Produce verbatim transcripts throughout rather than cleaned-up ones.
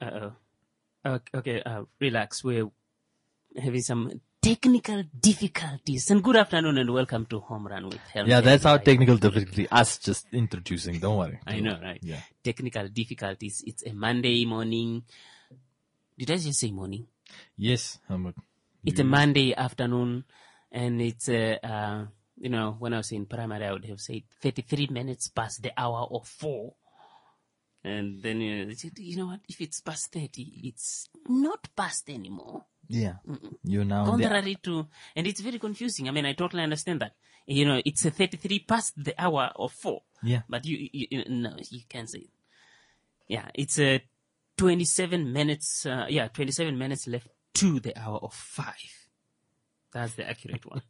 Uh-oh. Okay, okay uh, relax. We're having some technical difficulties. And good afternoon and welcome to Home Run with Helmet. Yeah, that's our technical difficulty. Us just introducing. Don't worry. I know, right? Yeah. Technical difficulties. It's a Monday morning. Did I just say morning? Yes, Helmut. It's a Monday afternoon, and it's, uh, uh, you know, when I was in primary, I would have said thirty-three minutes past the hour of four. And then, you know, they said, you know what, if it's past thirty, it's not past anymore. Yeah. You now. Contrary to, and it's very confusing. I mean, I totally understand that. You know, it's a thirty-three past the hour of four. Yeah. But you, you, you no, you can't say it. Yeah, it's a twenty-seven minutes, uh, yeah, twenty-seven minutes left to the hour of five. That's the accurate one.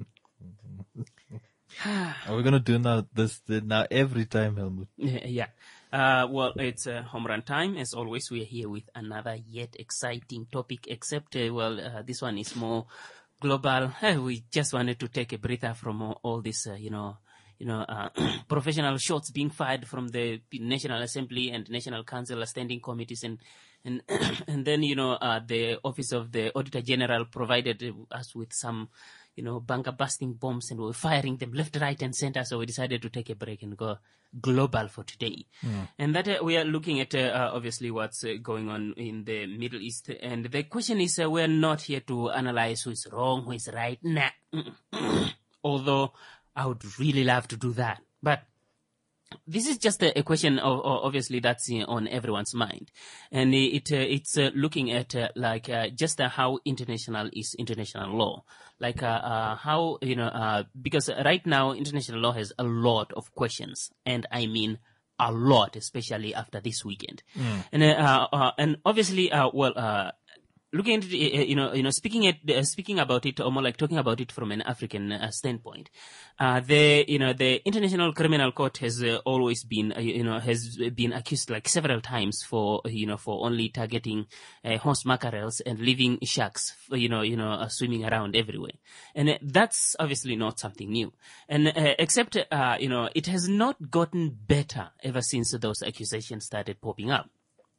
Are we going to do now this now every time, Helmut? Yeah. Uh, well, it's uh, home run time. As always, we are here with another yet exciting topic, except, uh, well, uh, this one is more global. Uh, we just wanted to take a breather from all, all this, uh, you know, you know, uh, professional shots being fired from the National Assembly and National Council standing committees, and and and then, you know, uh, the Office of the Auditor General provided us with some, you know, bunker busting bombs, and we were firing them left, right, and center. So we decided to take a break and go global for today. Mm. And that uh, we are looking at, uh, obviously, what's uh, going on in the Middle East. And the question is, uh, we're not here to analyze who is wrong, who is right. Nah. Although I would really love to do that. But this is just a, a question of, of obviously that's uh, on everyone's mind, and it uh, it's uh, looking at uh, like uh, just uh, how international is international law, like uh, uh, how you know uh, because right now international law has a lot of questions, and I mean a lot, especially after this weekend, mm. and uh, uh, and obviously uh, well. Uh, Looking at it, you know, you know, speaking at uh, speaking about it, or more like talking about it from an African uh, standpoint, uh, the you know the International Criminal Court has uh, always been uh, you know has been accused like several times for you know for only targeting uh, horse mackerels and leaving sharks you know you know uh, swimming around everywhere, and uh, that's obviously not something new, and uh, except uh, you know it has not gotten better ever since those accusations started popping up.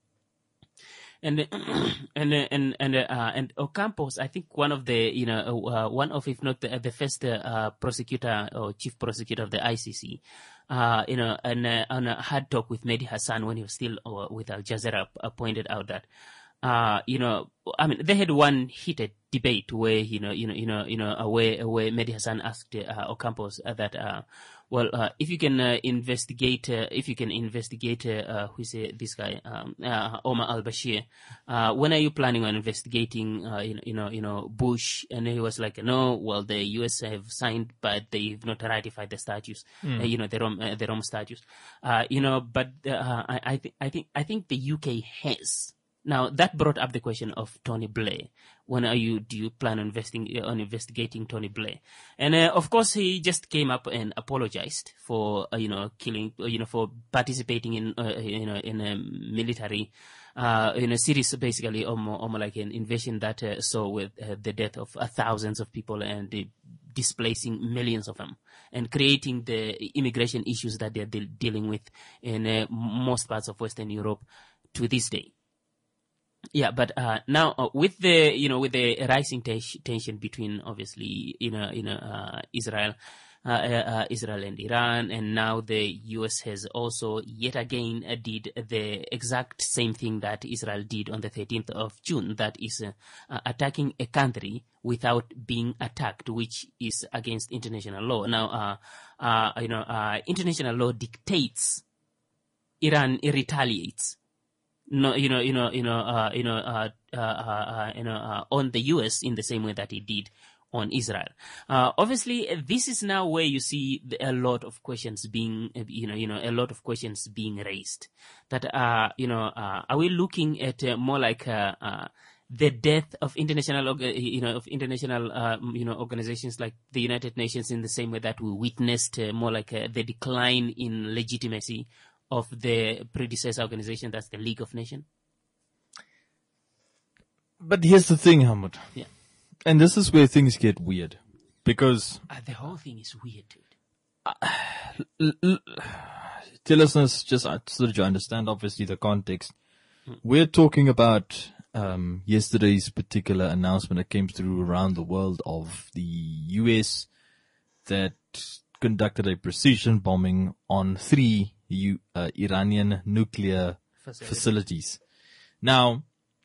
And and and and uh, and Ocampos, I think one of the you know uh, one of if not the, the first uh, prosecutor or chief prosecutor of the I C C, uh, you know, and uh, on a hard talk with Mehdi Hassan when he was still uh, with Al Jazeera, uh, pointed out that uh, you know, I mean, they had one heated debate where you know you know you know you know uh, where where Mehdi Hassan asked uh, Ocampos uh, that. Uh, Well, uh, if you can uh, investigate, uh, if you can investigate, uh, who's uh, this guy, um, uh, Omar al-Bashir, uh, when are you planning on investigating, uh, you know, you know, you know, Bush? And he was like, no, well, the U S have signed, but they've not ratified the statutes, mm. uh, you know, the Rome, uh, the Rome statutes, uh, you know, but uh, I, I think, I think, I think the U K has. Now that brought up the question of Tony Blair. When are you? Do you plan on investing on investigating Tony Blair? And uh, of course, he just came up and apologized for uh, you know killing, uh, you know, for participating in uh, you know in a military, uh, in a series basically, almost, almost like an invasion that uh, saw with uh, the death of uh, thousands of people and uh, displacing millions of them, and creating the immigration issues that they're de- dealing with in uh, most parts of Western Europe to this day. Yeah, but uh, now uh, with the you know with the rising te- tension between obviously you know you know uh, Israel, uh, uh, Israel and Iran, and now the U S has also yet again uh, did the exact same thing that Israel did on the thirteenth of June. That is uh, uh, attacking a country without being attacked, which is against international law. Now, uh, uh, you know, uh, international law dictates Iran retaliates. No, you know, you know, you know, uh, you know, uh, uh, uh, you know, uh, on the U S in the same way that it did on Israel. Uh, obviously, this is now where you see a lot of questions being, you know, you know, a lot of questions being raised. That, uh, you know, uh, are we looking at uh, more like uh, uh, the death of international, you know, of international, uh, you know, organizations like the United Nations in the same way that we witnessed uh, more like uh, the decline in legitimacy of the predecessor organization, that's the League of Nations? But here's the thing, Hamid. Yeah. And this is where things get weird. Because... Uh, the whole thing is weird, dude. Uh, l- l- dear listeners, just so that you understand, obviously, the context. We're talking about um, yesterday's particular announcement that came through around the world of the U S that conducted a precision bombing on three U, uh, Iranian nuclear Facility. facilities. Now,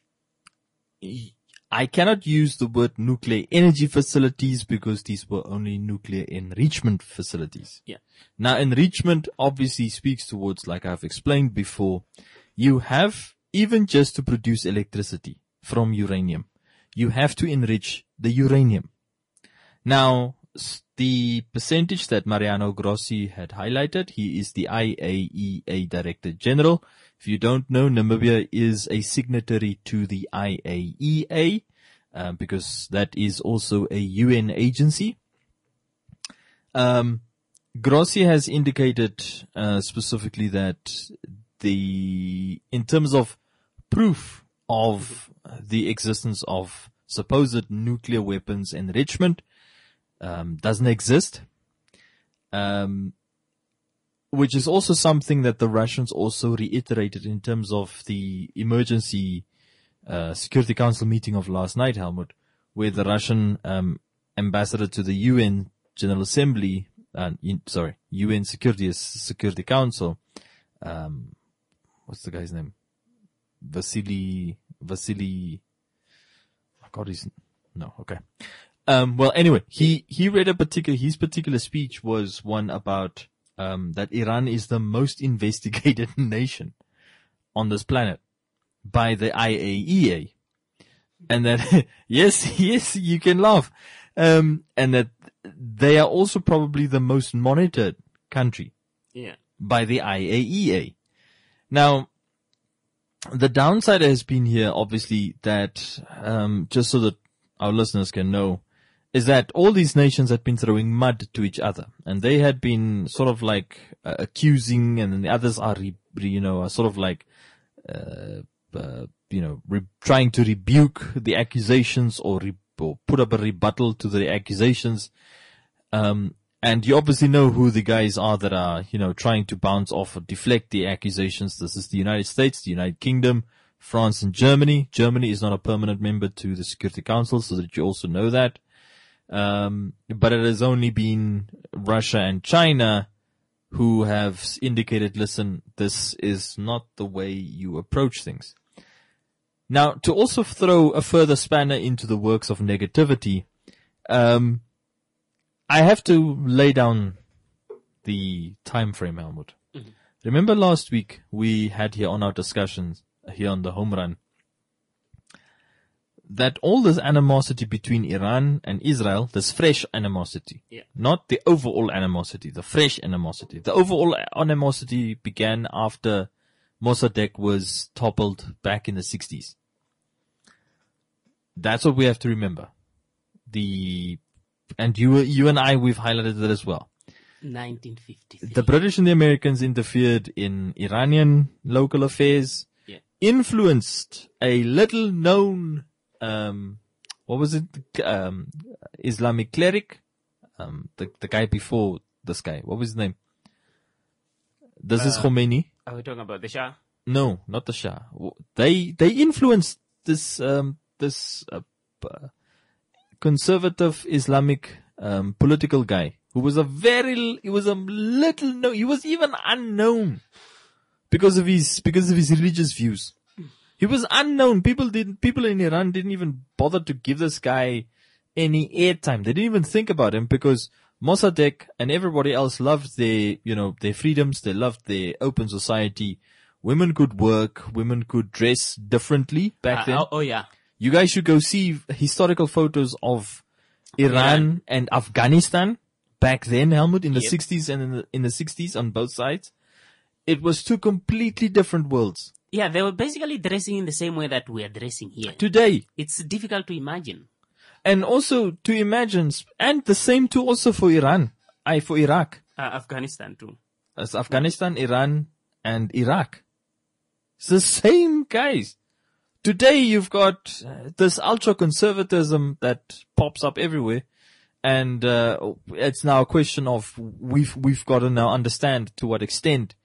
I cannot use the word nuclear energy facilities because these were only nuclear enrichment facilities. Yeah. Now, enrichment obviously speaks towards, like I've explained before, you have, even just to produce electricity from uranium, you have to enrich the uranium. Now, the percentage that Mariano Grossi had highlighted, he is the I A E A Director General. If you don't know, Namibia is a signatory to the I A E A, uh, because that is also a U N agency. Um, Grossi has indicated uh, specifically that the, in terms of proof of the existence of supposed nuclear weapons enrichment, um, doesn't exist. Um, which is also something that the Russians also reiterated in terms of the emergency uh, Security Council meeting of last night, Helmut, where the Russian um, ambassador to the U N General Assembly, uh, in, sorry, U N Security Security Council, um, what's the guy's name? Vasily, Vasily, oh God, he's, no, okay. Um, well, anyway, he, he read a particular, his particular speech was one about Um, that Iran is the most investigated nation on this planet by the I A E A. And that, yes, yes, you can laugh. Um, and that they are also probably the most monitored country Yeah. by the I A E A. Now, the downside has been here, obviously, that, um, just so that our listeners can know, is that all these nations had been throwing mud to each other, and they had been sort of like uh, accusing, and then the others are, re, re, you know, are sort of like, uh, uh you know, re, trying to rebuke the accusations or, re, or put up a rebuttal to the accusations. Um, and you obviously know who the guys are that are, you know, trying to bounce off or deflect the accusations. This is the United States, the United Kingdom, France, and Germany. Germany is not a permanent member to the Security Council, so that you also know that. Um, but it has only been Russia and China who have indicated, listen, this is not the way you approach things. Now, to also throw a further spanner into the works of negativity, um, I have to lay down the time frame, Helmut. Mm-hmm. Remember last week we had here on our discussions here on the home run that all this animosity between Iran and Israel, this fresh animosity, yeah. not the overall animosity, the fresh animosity. The overall animosity began after Mossadegh was toppled back in the sixties. That's what we have to remember. The, and you, you and I, we've highlighted that as well. nineteen fifty-three. The British and the Americans interfered in Iranian local affairs, yeah. influenced a little known Um, what was it? Um, Islamic cleric? Um, the, the guy before this guy. What was his name? This uh, is Khomeini. Are we talking about the Shah? No, not the Shah. They, they influenced this, um, this, uh, conservative Islamic, um, political guy who was a very, he was a little no, he was even unknown because of his, because of his religious views. He was unknown. People didn't, people in Iran didn't even bother to give this guy any airtime. They didn't even think about him because Mossadegh and everybody else loved their, you know, their freedoms. They loved their open society. Women could work. Women could dress differently back uh, then. Oh, oh, yeah. You guys should go see historical photos of Iran, Iran. and Afghanistan back then, Helmut, in the yep. sixties and in the, in the sixties on both sides. It was two completely different worlds. Yeah, they were basically dressing in the same way that we are dressing here. Today. It's difficult to imagine. And also to imagine, and the same too also for Iran, I for Iraq. Uh, Afghanistan too. As Afghanistan, Iran, and Iraq. It's the same guys. Today you've got uh, this ultra-conservatism that pops up everywhere. And uh, it's now a question of we've we've got to now understand to what extent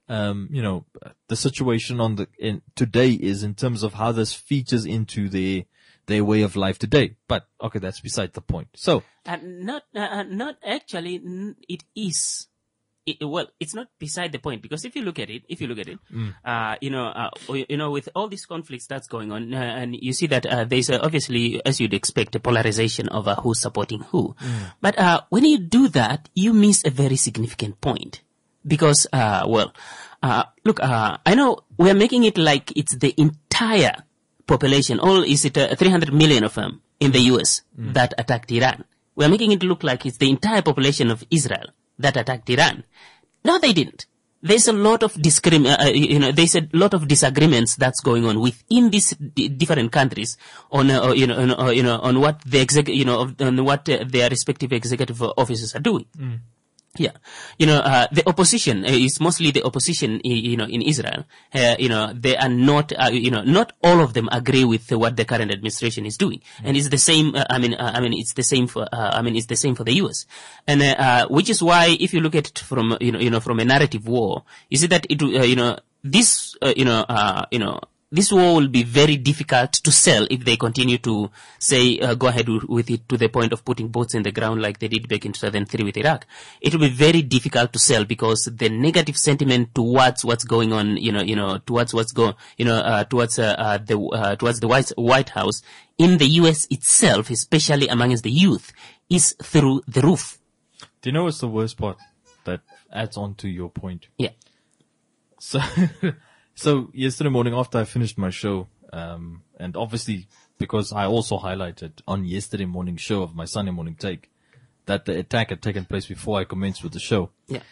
um, you know, the situation on the in today is in terms of how this features into their their way of life today. But okay, that's beside the point. So, uh, not uh, not actually, n- it is. It, well, it's not beside the point, because if you look at it, if you look at it, mm. uh, you know, uh, you know, with all these conflicts that's going on, uh, and you see that uh, there's uh, obviously, as you'd expect, a polarization over who's supporting who. Mm. But uh, when you do that, you miss a very significant point, because, uh, well, uh, look, uh, I know we're making it like it's the entire population, all is it uh, three hundred million of them in the U S mm. that attacked Iran. We're making it look like it's the entire population of Israel that attacked Iran. No, they didn't. There's a lot of discrim- uh, you know, there's a lot of disagreements that's going on within these d- different countries on, uh, you know, on, uh, you know, on what the exec, you know, on what uh, their respective executive officers are doing. Mm. Yeah. You know, uh, the opposition uh, is mostly the opposition, you know, in Israel. Uh, you know, they are not, uh, you know, not all of them agree with uh, what the current administration is doing. Mm-hmm. And it's the same, uh, I mean, uh, I mean, it's the same for, uh, I mean, it's the same for the U S. And, uh, uh, which is why if you look at it from, you know, you know, from a narrative war, you see that it, uh, you know, this, uh, you know, uh, you know, this war will be very difficult to sell if they continue to say, uh, go ahead w- with it to the point of putting boats in the ground like they did back in two thousand three with Iraq. It will be very difficult to sell because the negative sentiment towards what's going on, you know, you know, towards what's going, you know, uh, towards, uh, uh, the, uh, towards the White, White House in the U S itself, especially amongst the youth, is through the roof. Do you know what's the worst part that adds on to your point? Yeah. So, So yesterday morning after I finished my show, um, and obviously because I also highlighted on yesterday morning show of my Sunday morning take that the attack had taken place before I commenced with the show. Yeah.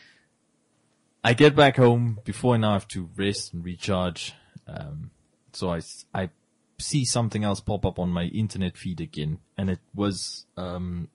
I get back home before I now have to rest and recharge. Um, so I, I see something else pop up on my internet feed again, and it was, um,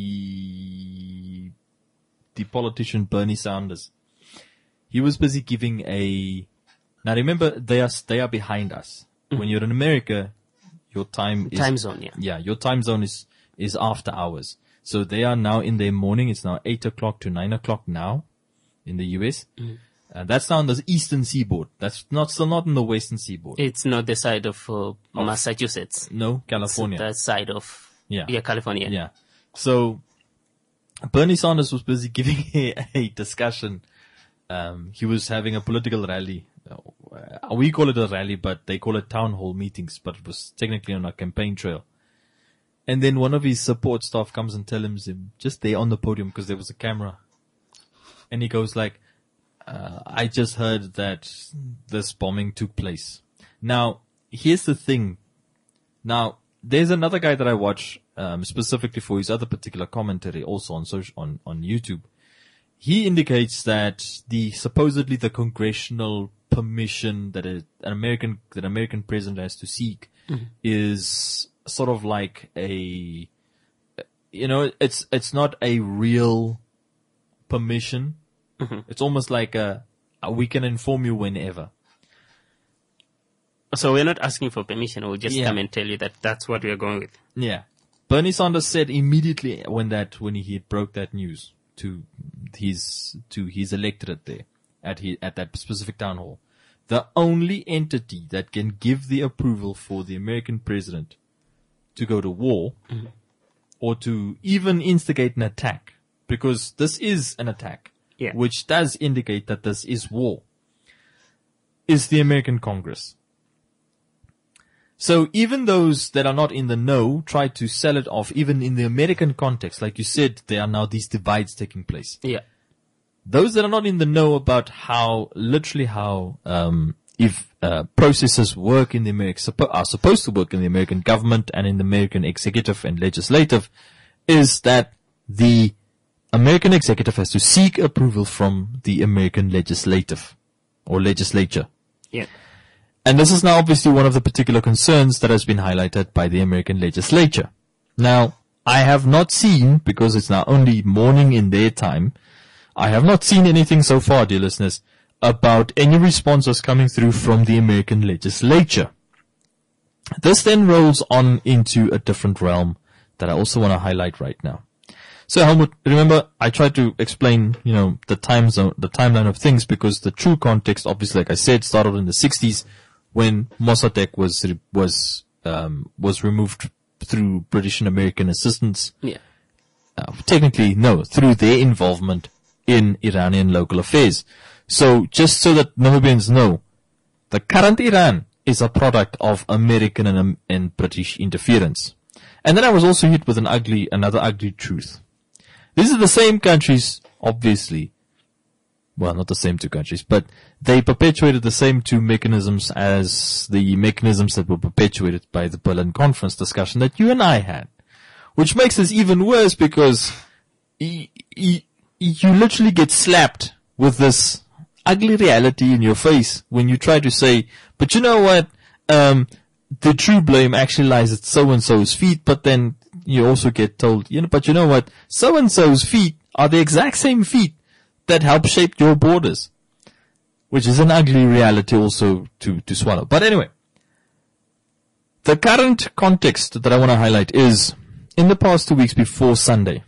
the, the politician Bernie Sanders. He was busy giving a, Now remember, they are, they are behind us. Mm-hmm. When you're in America, your time is... Time zone, yeah. Yeah, your time zone is, is after hours. So they are now in their morning. It's now eight o'clock to nine o'clock now in the U S. Mm-hmm. Uh, that's now on the eastern seaboard. That's not, still not on the western seaboard. It's not the side of, uh, Massachusetts. No, California. It's the side of... Yeah. Yeah, California. Yeah. So, Bernie Sanders was busy giving a, a discussion. Um, he was having a political rally. Uh, we call it a rally, but they call it town hall meetings, but it was technically on a campaign trail. And then one of his support staff comes and tells him, just there on the podium, because there was a camera. And he goes like, uh, I just heard that this bombing took place. Now, here's the thing. Now, there's another guy that I watch, um, specifically for his other particular commentary, also on social, on, on YouTube. He indicates that the, supposedly the congressional permission that a, an American, that an American president has to seek mm-hmm. is sort of like a, you know, it's, it's not a real permission. Mm-hmm. It's almost like a, a, we can inform you whenever. So we're not asking for permission. We'll just yeah. come and tell you that that's what we are going with. Yeah. Bernie Sanders said immediately when that, when he broke that news to his, to his electorate there at his, at that specific town hall, the only entity that can give the approval for the American president to go to war mm-hmm. or to even instigate an attack, because this is an attack, yeah. which does indicate that this is war, is the American Congress. So even those that are not in the know try to sell it off, even in the American context. Like you said, there are now these divides taking place. Yeah. Those that are not in the know about how, literally how, um, if, uh, processes work in the American, suppo- are supposed to work in the American government and in the American executive and legislative, is that the American executive has to seek approval from the American legislative or legislature. Yeah. And this is now obviously one of the particular concerns that has been highlighted by the American legislature. Now, I have not seen, because it's now only morning in their time, I have not seen anything so far, dear listeners, about any responses coming through from the American legislature. This then rolls on into a different realm that I also want to highlight right now. So Helmut, remember, I tried to explain, you know, the time zone, the timeline of things, because the true context, obviously, like I said, started in the sixties when Mossadegh was, was, um, was removed through British and American assistance. Yeah. Uh, technically, no, through their involvement in Iranian local affairs. So just so that Namibians know, the current Iran is a product of American and, um, and British interference. And then I was also hit with an ugly, another ugly truth. These are the same countries, obviously. Well, not the same two countries, but they perpetuated the same two mechanisms as the mechanisms that were perpetuated by the Berlin Conference discussion that you and I had. Which makes this even worse because y- y- you literally get slapped with this ugly reality in your face when you try to say, but you know what, um, the true blame actually lies at so-and-so's feet, but then you also get told, you know, but you know what, so-and-so's feet are the exact same feet that help shape your borders, which is an ugly reality also to, to swallow. But anyway, the current context that I want to highlight is in the past two weeks before Sunday.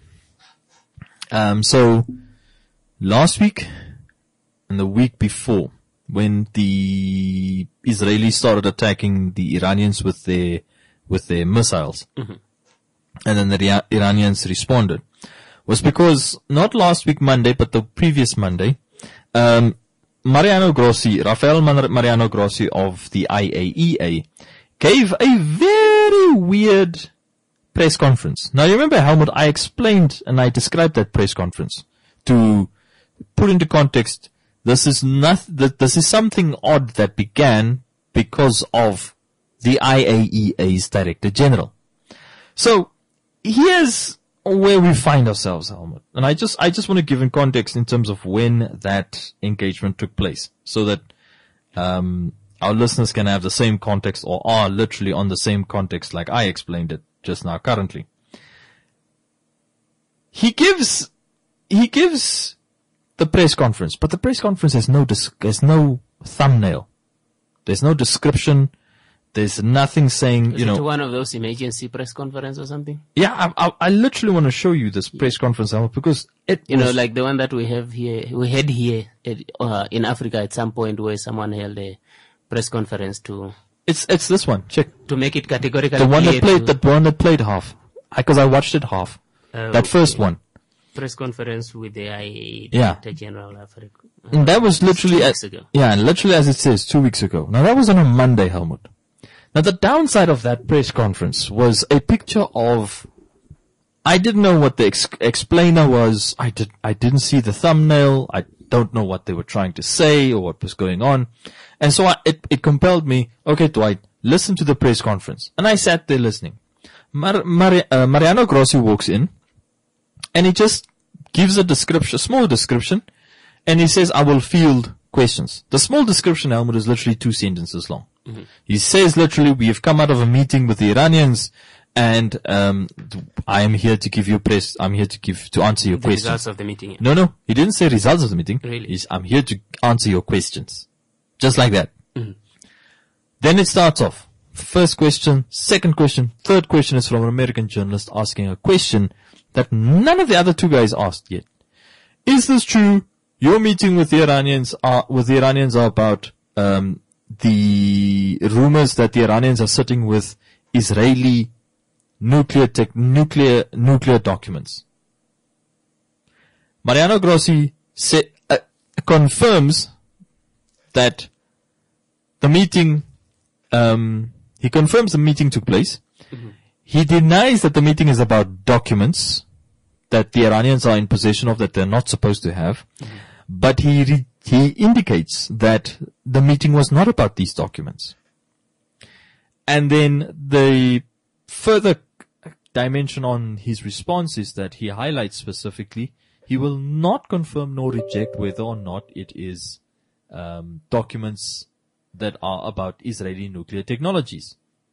Um, so last week and the week before, when the Israelis started attacking the Iranians with their, with their missiles, mm-hmm. and then the Ria- Iranians responded, was because not last week Monday, but the previous Monday, um, Mariano Grossi, Rafael Mariano Grossi of the I A E A, gave a very weird press conference. Now you remember, Helmut, I explained and I described that press conference to put into context. This is not, this is something odd that began because of the I A E A's Director General. So here's where we find ourselves, Helmut. And I just, I just want to give in context in terms of when that engagement took place so that, um, our listeners can have the same context or are literally on the same context like I explained it just now currently. He gives, he gives the press conference, but the press conference has no, dis- has no thumbnail. There's no description. There's nothing saying, Is you know. it one of those emergency press conference or something? Yeah, I, I, I literally want to show you this press conference, because it You was, know, like the one that we have here, we had here at, uh, in Africa at some point where someone held a press conference to, it's, it's this one. Check. to make it categorically The one that clear played, to- the one that played half. Because I, I watched it half. Uh, that first one. press conference with the I A E Yeah. Director General of Africa. Uh, And that was literally, two at- weeks ago. yeah, and literally as it says, two weeks ago. Now that was on a Monday, Helmut. Now the downside of that press conference was a picture of, I didn't know what the ex- explainer was. I did, I didn't see the thumbnail. I don't know what they were trying to say or what was going on. And so I, it, it compelled me, okay, Dwight, listen to the press conference. And I sat there listening. Mar- Mar- uh, Mariano Grossi walks in and he just gives a description, a small description, and he says, I will field questions. The small description, Helmut, is literally two sentences long. Mm-hmm. He says literally, we have come out of a meeting with the Iranians, and um, I am here to give you press. I'm here to give to answer your The questions. results of the meeting. Yeah. No, no, he didn't say results of the meeting. Really? He's, I'm here to answer your questions, just like that. Mm-hmm. Then it starts off. First question, second question, third question is from an American journalist asking a question that none of the other two guys asked yet. Is this true? Your meeting with the Iranians are, with the Iranians are about, um, the rumors that the Iranians are sitting with Israeli nuclear tech, nuclear, nuclear documents. Mariano Grossi sa- uh, confirms that the meeting, um, he confirms the meeting took place. Mm-hmm. He denies that the meeting is about documents that the Iranians are in possession of that they're not supposed to have. Mm-hmm. But he re- he indicates that the meeting was not about these documents. And then the further dimension on his response is that he highlights specifically he will not confirm nor reject whether or not it is um, documents that are about Israeli nuclear technologies.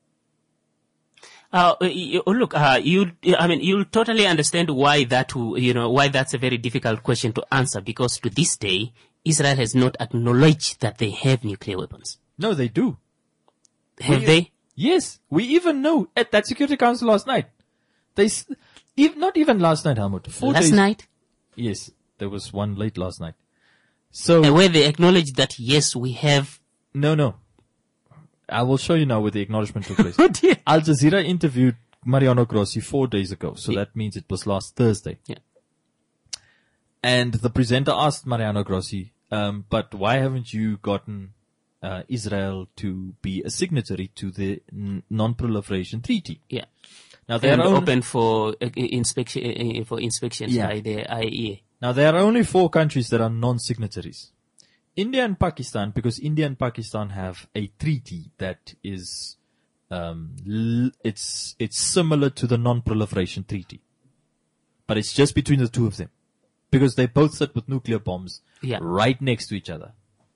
Uh, you, look, uh, you, I mean, you'll totally understand why that, you know, why that's a very difficult question to answer, because to this day, Israel has not acknowledged that they have nuclear weapons. No, they do. Have we, they? Yes. We even know at that Security Council last night. They, Even, not even last night, Helmut. Four Last days. night, Yes, there was one late last night. So, uh, where they acknowledged that yes, we have. no, no. I will show you now where the acknowledgement took place. Oh dear. Al Jazeera interviewed Mariano Grossi four days ago, so Yeah. that means it was last Thursday. Yeah. And the presenter asked Mariano Grossi, um, but why haven't you gotten uh, Israel to be a signatory to the n- non-proliferation treaty? Yeah. Now they And are only, open for uh, inspection uh, for inspections Yeah. by the I A E A. now there are only four countries that are non-signatories. India and Pakistan, because India and Pakistan have a treaty that is, um, l- it's, it's similar to the non-proliferation treaty. But it's just between the two of them. Because they both sit with nuclear bombs Yeah. right next to each other.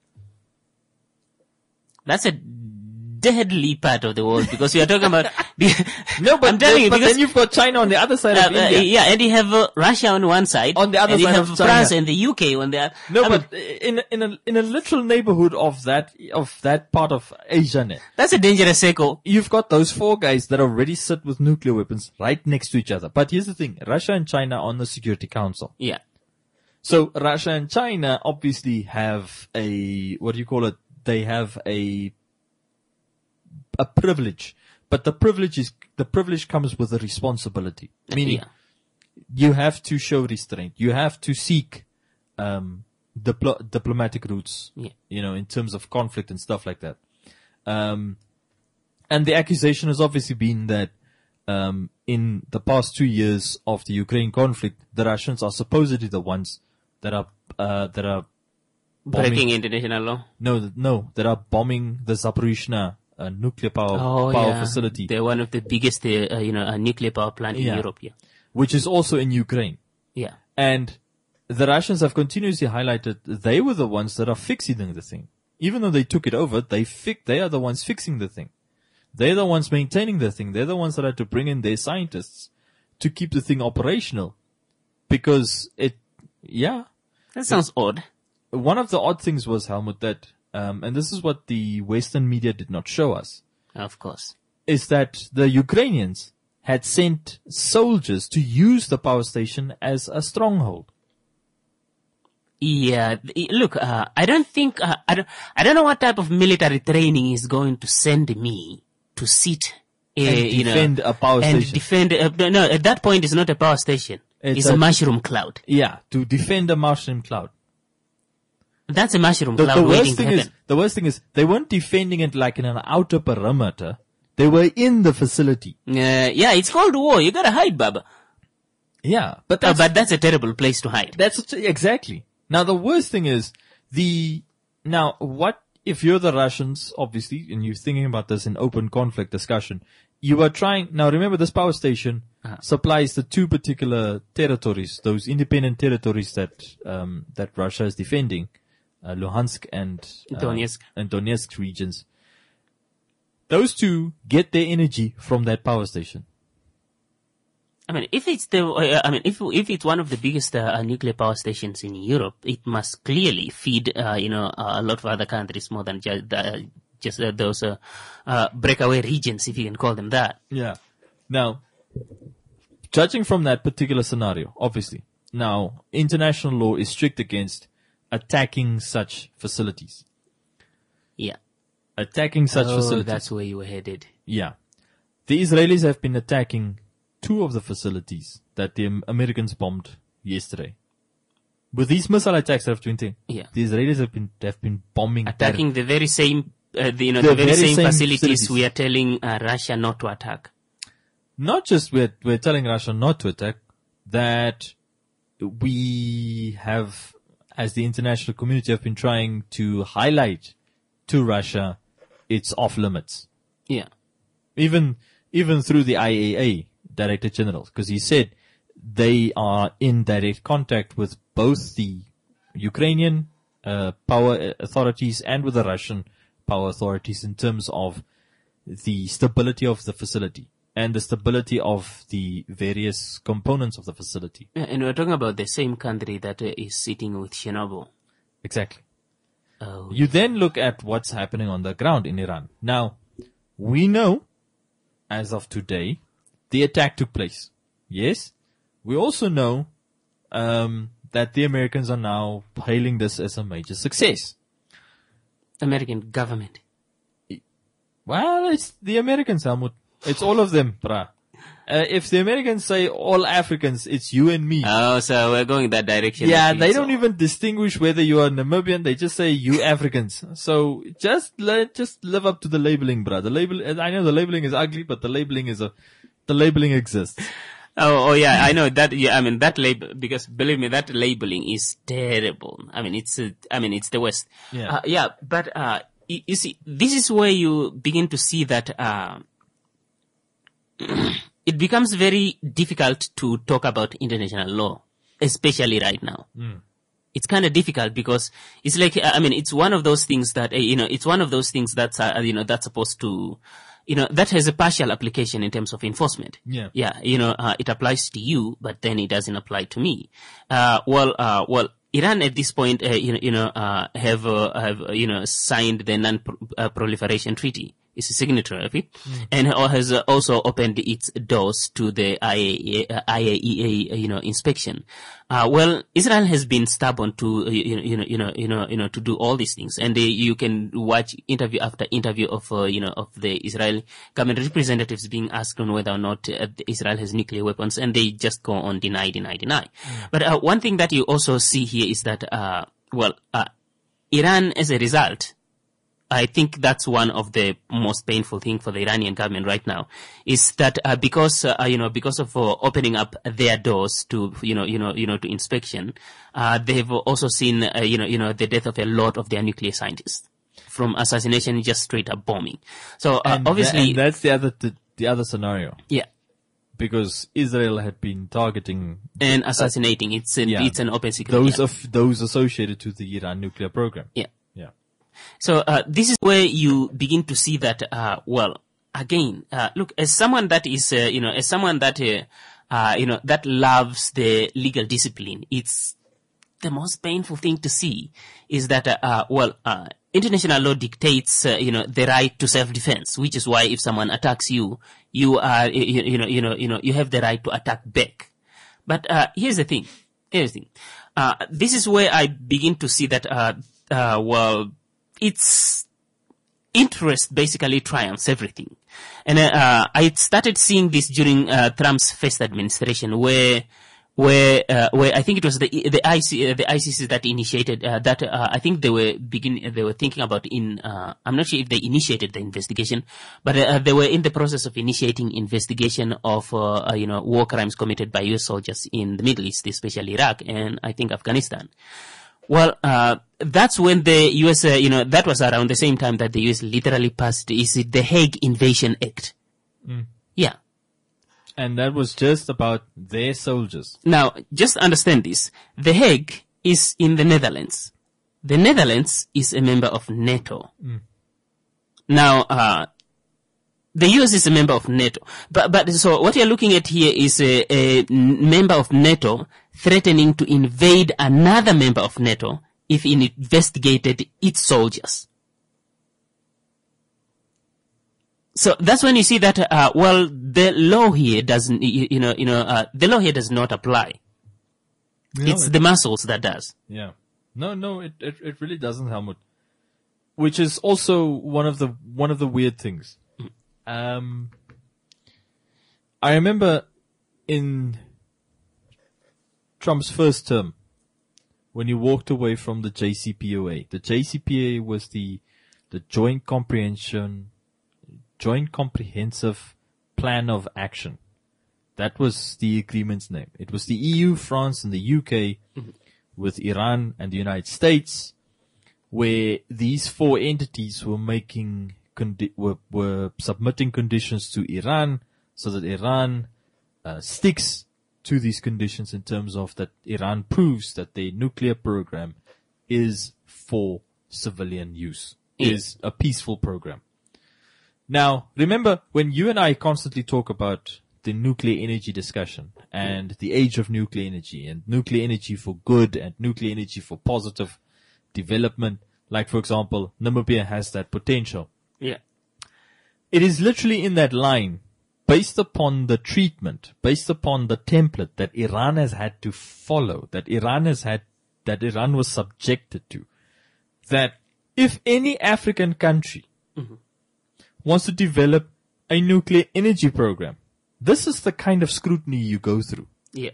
That's a deadly part of the world because we are talking about. No, but, I'm telling you but because then you've got China on the other side uh, of uh, India. yeah, and you have uh, Russia on one side, On the other and you side have of China. France and the U K on the other. No, I mean, but in in a in a literal neighborhood of that of that part of Asia, net, that's a dangerous circle. you've got those four guys that already sit with nuclear weapons right next to each other. But here's the thing: Russia and China are on the Security Council. Yeah, So Russia and China obviously have a what do you call it? They have a a privilege, but the privilege is the privilege comes with a responsibility. Meaning, yeah, you have to show restraint. You have to seek um, diplo- diplomatic routes, Yeah. you know, in terms of conflict and stuff like that. Um, and the accusation has obviously been that um, in the past two years of the Ukraine conflict, the Russians are supposedly the ones that are uh, that are bombing, breaking international law. no no that are bombing the Zaporizhzhia uh, nuclear power Oh, power yeah. facility, They're one of the biggest, uh, uh, you know, uh, nuclear power plant in Yeah. Europe. Yeah, which is also in Ukraine. yeah, And the Russians have continuously highlighted they were the ones that are fixing the thing. Even though they took it over, they fi- they are the ones fixing the thing. They're the ones maintaining the thing. They're the ones that had to bring in their scientists to keep the thing operational. Because it, yeah. that sounds odd. One of the odd things was, Helmut, that, um, and this is what the Western media did not show us, Of course. is that the Ukrainians had sent soldiers to use the power station as a stronghold. Yeah, th- look, uh, I don't think, uh, I don't, I don't know what type of military training is going to send me to sit, uh, And you know, defend a power and station. defend, uh, no, at that point it's not a power station. It's It's, a, a- mushroom cloud. Yeah, to defend a mushroom cloud. That's a mushroom The, cloud the waiting worst to thing happen. is, the worst thing is, they weren't defending it like in an outer perimeter. They were in the facility. Uh, yeah, it's called war. You gotta hide, Baba. Yeah, but Uh, that's, but that's a terrible place to hide. that's what- exactly. Now the worst thing is the, now what if you're the Russians, obviously, and you're thinking about this in open conflict discussion, you are trying, now remember this power station Uh-huh. supplies the two particular territories, those independent territories that, um, that Russia is defending, uh, Luhansk and, uh, Donetsk. and Donetsk regions. Those two get their energy from that power station. I mean, if it's the, uh, I mean, if if it's one of the biggest uh, nuclear power stations in Europe, it must clearly feed, uh, you know, a lot of other countries more than just uh, just uh, those uh, uh, breakaway regions, if you can call them that. Yeah. Now, judging from that particular scenario, obviously, now international law is strict against attacking such facilities. Yeah. Attacking such oh, facilities. that's where you were headed. Yeah. The Israelis have been attacking two of the facilities that the Am- Americans bombed yesterday. With these missile attacks that have been taken, Yeah. the Israelis have been have been bombing Attacking the very same, uh, the, you know, The the, very, very same, same facilities, facilities. we are telling uh, Russia not to attack. Not just we're, we're telling Russia not to attack, that we have, as the international community, have been trying to highlight to Russia it's off limits. Yeah. Even, even through the I A A Director General, because he said they are in direct contact with both the Ukrainian uh, power authorities and with the Russian power authorities in terms of the stability of the facility and the stability of the various components of the facility. Yeah, and we're talking about the same country that uh, is sitting with Chernobyl. Exactly. Oh, You then look at what's happening on the ground in Iran. Now, we know, as of today, the attack took place. Yes? we also know um, that the Americans are now hailing this as a major success. American government. Well, it's the Americans, Helmut. It's all of them, brah. Uh, if the Americans say all Africans, it's you and me. Oh, so we're going that direction. Yeah, actually, they so. don't even distinguish whether you are Namibian. They just say you Africans. So just let, just live up to the labeling, brah. The label, I know the labeling is ugly, but the labeling is a, the labeling exists. Oh, oh yeah, I know that. Yeah, I mean that label, because believe me, that labeling is terrible. I mean, it's, uh, I mean, it's the West. Yeah. Uh, yeah, but uh, you, you see, this is where you begin to see that uh, it becomes very difficult to talk about international law, especially right now. Mm. It's kind of difficult because it's like, I mean, it's one of those things that, uh, you know, it's one of those things that's, uh, you know, that's supposed to, you know, that has a partial application in terms of enforcement. Yeah. Yeah. You know, uh, it applies to you, but then it doesn't apply to me. Uh, well, uh, well, Iran at this point, uh, you know, you know, uh, have, uh, have, uh, you know, signed the non-proliferation treaty. It's a signatory of it, mm. and has also opened its doors to the I A E A, you know, inspection. Uh, well, Israel has been stubborn to, uh, you know, you know, you know, you know, you know, to do all these things, and uh, you can watch interview after interview of, uh, you know, of the Israeli government representatives being asked on whether or not uh, Israel has nuclear weapons, and they just go on deny, deny, deny. Mm. But uh, one thing that you also see here is that, uh, well, uh, Iran, as a result, I think that's one of the most painful thing for the Iranian government right now, is that uh, because uh, you know because of uh, opening up their doors to you know you know you know to inspection, uh, they've also seen uh, you know you know the death of a lot of their nuclear scientists from assassination, just straight up bombing. So uh, and obviously, th- and that's the other the, the other scenario. Yeah. Because Israel had been targeting and assassinating. It's an, yeah, it's an open secret. Those yeah. of those associated to the Iran nuclear program. Yeah. Yeah. So uh, this is where you begin to see that. Uh, well, again, uh, look, as someone that is, uh, you know, as someone that, uh, uh, you know, that loves the legal discipline, it's the most painful thing to see is that, uh, uh well, uh, international law dictates, uh, you know, the right to self-defense, which is why if someone attacks you, you are, you, you know, you know, you know, you have the right to attack back. But uh, here's the thing. Here's the thing. Uh, this is where I begin to see that, uh, uh, well, its interest basically triumphs everything. And uh, I started seeing this during uh, Trump's first administration, where where uh, where I think it was the the I C the I C C that initiated uh, that uh, I think they were begin they were thinking about in uh, I'm not sure if they initiated the investigation, but uh, they were in the process of initiating investigation of uh, uh, you know war crimes committed by U S soldiers in the Middle East, especially Iraq and I think Afghanistan. Well, uh, that's when the U S, uh, you know, that was around the same time that the U S literally passed, is it the Hague Invasion Act? Mm. Yeah. And that was just about their soldiers. Now, just understand this. The Hague is in the Netherlands. The Netherlands is a member of NATO. Mm. Now, uh, the U S is a member of NATO. But, but, so what you're looking at here is a, a member of NATO threatening to invade another member of NATO if it investigated its soldiers. So that's when you see that, uh, well, the law here doesn't, you, you know, you know, uh, the law here does not apply. You know, it's it, the muscles that does. Yeah. No, no, it, it, it really doesn't, Helmut. Which is also one of the, one of the weird things. Um, I remember in Trump's first term, when he walked away from the J C P O A. The J C P O A was the, the Joint Comprehension, Joint Comprehensive Plan of Action. That was the agreement's name. It was the E U, France, and the U K mm-hmm. with Iran and the United States, where these four entities were making Condi- were, were submitting conditions to Iran so that Iran uh, sticks to these conditions in terms of that Iran proves that their nuclear program is for civilian use, yeah. is a peaceful program. Now, remember, when you and I constantly talk about the nuclear energy discussion and the age of nuclear energy and nuclear energy for good and nuclear energy for positive development, like, for example, Namibia has that potential. Yeah. It is literally in that line based upon the treatment, based upon the template that Iran has had to follow, that Iran has had, that Iran was subjected to, that if any African country mm-hmm. wants to develop a nuclear energy program, this is the kind of scrutiny you go through. Yeah.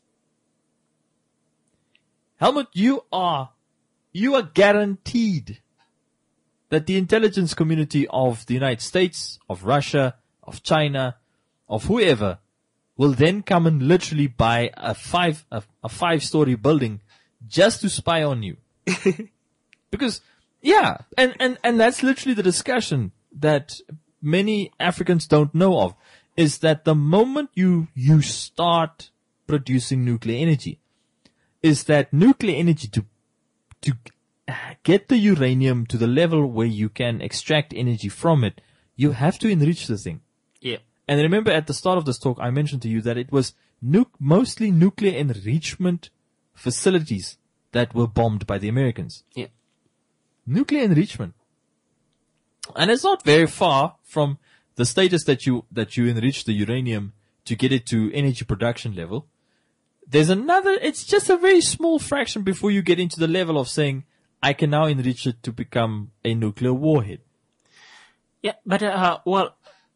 Helmut, you are, you are guaranteed that the intelligence community of the United States, of Russia, of China, of whoever, will then come and literally buy a five, a, a five-story building just to spy on you. Because, yeah, and, and, and that's literally the discussion that many Africans don't know of, is that the moment you, you start producing nuclear energy, is that nuclear energy to, to get the uranium to the level where you can extract energy from it, you have to enrich the thing. Yeah. And remember at the start of this talk, I mentioned to you that it was nu- mostly nuclear enrichment facilities that were bombed by the Americans. Yeah. Nuclear enrichment. And it's not very far from the status that you, that you enrich the uranium to get it to energy production level. There's another, it's just a very small fraction before you get into the level of saying, I can now enrich it to become a nuclear warhead. Yeah, but, uh, well,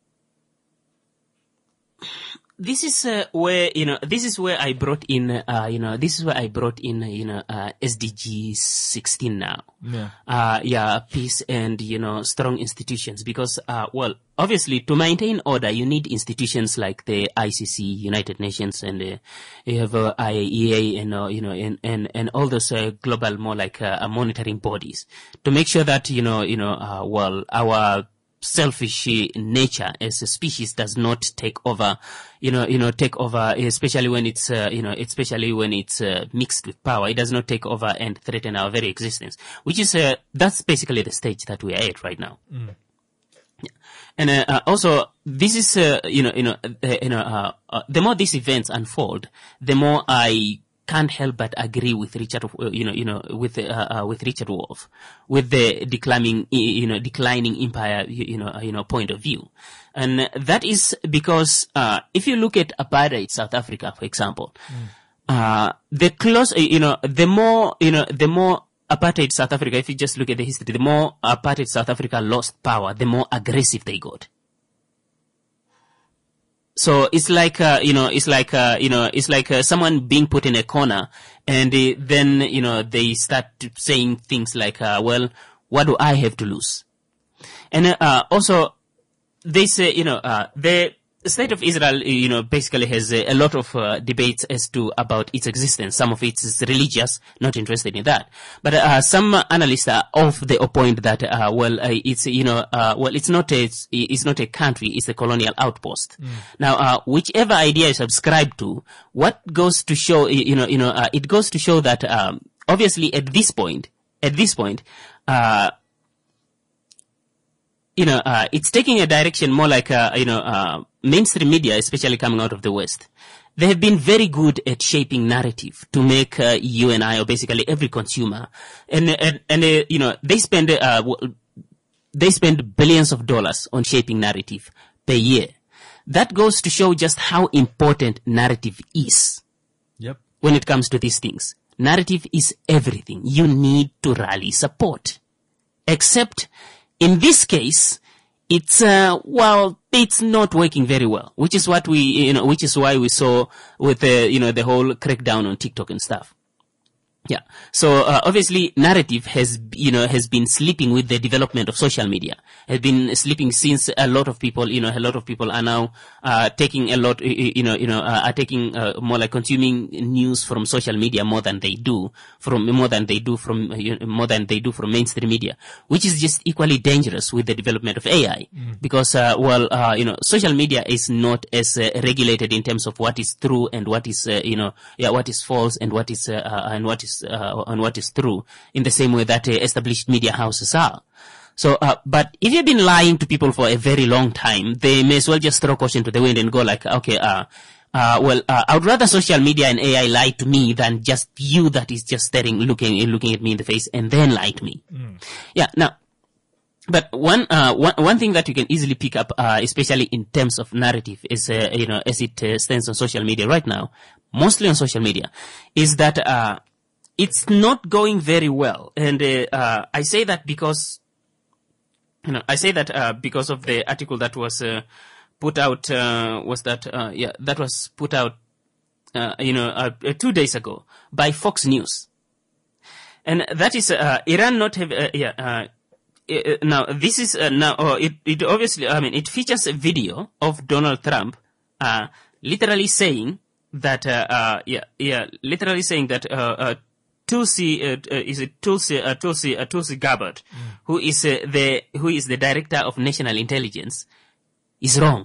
this is uh, where, you know, this is where I brought in, uh, you know, this is where I brought in, you know, uh, S D G sixteen now. Yeah. Uh, yeah, peace and, you know, strong institutions because, uh, well, obviously to maintain order, you need institutions like the I C C, United Nations, and uh, you have uh, I A E A and, uh, you know, and, and, and all those uh, global more like uh, monitoring bodies to make sure that, you know, you know, uh, well, our selfish nature as a species does not take over, you know, you know, take over, especially when it's, uh, you know, especially when it's uh, mixed with power. It does not take over and threaten our very existence, which is, uh, that's basically the stage that we are at right now. Mm. And uh, uh, also, this is, uh, you know, you know, uh, you know, uh, uh, the more these events unfold, the more I can't help but agree with Richard, uh, you know, you know, with uh, uh, with Richard Wolff, with the declining, you know, declining empire, you, you know, uh, you know, point of view, and that is because uh, if you look at apartheid South Africa, for example, mm. uh, the close, you know, the more, you know, the more apartheid South Africa, if you just look at the history, the more apartheid South Africa lost power, the more aggressive they got. So it's like, uh, you know, it's like, uh, you know, it's like uh, someone being put in a corner and uh, then, you know, they start saying things like, uh, well, what do I have to lose? And uh, also they say, you know, uh, the state of Israel, you know, basically has a, a lot of uh, debates as to about its existence. Some of it is religious, not interested in that. But uh, some analysts are of the point that, uh, well, uh, it's, you know, uh, well, it's not a, it's, it's not a country, it's a colonial outpost. Mm. Now, uh, whichever idea you subscribe to, what goes to show, you know, you know, uh, it goes to show that, um, obviously at this point, at this point, uh, you know, uh, it's taking a direction more like, uh, you know, uh, mainstream media, especially coming out of the West. They have been very good at shaping narrative to make, uh, you and I, or basically every consumer. And, and, and, uh, you know, they spend, uh, they spend billions of dollars on shaping narrative per year. That goes to show just how important narrative is. Yep. When it comes to these things. Narrative is everything. You need to rally support. Except, in this case, it's, uh, well, it's not working very well, which is what we, you know, which is why we saw with the, you know, the whole crackdown on TikTok and stuff. Yeah. So, uh, obviously narrative has, you know, has been sleeping with the development of social media, has been sleeping since a lot of people, you know, a lot of people are now, uh, taking a lot, you know, you know, uh, are taking, uh, more like consuming news from social media more than they do from, more than they do from, you know, more than they do from mainstream media, which is just equally dangerous with the development of A I. Mm. Because, uh, well, uh, you know, social media is not as uh, regulated in terms of what is true and what is, uh, you know, yeah, what is false and what is, uh, uh and what is Uh, on what is true, in the same way that uh, established media houses are. So, uh, but if you've been lying to people for a very long time, they may as well just throw caution to the wind and go like, okay, uh, uh, well, uh, I would rather social media and A I lie to me than just you that is just staring, looking, looking at me in the face and then lie to me. Mm. Yeah. Now, But one, uh, one, one thing that you can easily pick up, uh, especially in terms of narrative is, uh, you know, as it uh, stands on social media right now, mostly on social media, is that, uh, it's not going very well. And, uh, uh, I say that because, you know, I say that, uh, because of the article that was, uh, put out, uh, was that, uh, yeah, that was put out, uh, you know, uh, two days ago by Fox News. And that is, uh, Iran not have, uh, yeah, uh, Uh, now, this is, uh, now, oh, it, it obviously, I mean, it features a video of Donald Trump, uh, literally saying that, uh, uh, yeah, yeah, literally saying that, uh, uh, Tulsi, uh, uh, is it Tulsi, uh, Tulsi, uh, Tulsi Gabbard, mm. who is, uh, the, who is the director of national intelligence, is wrong.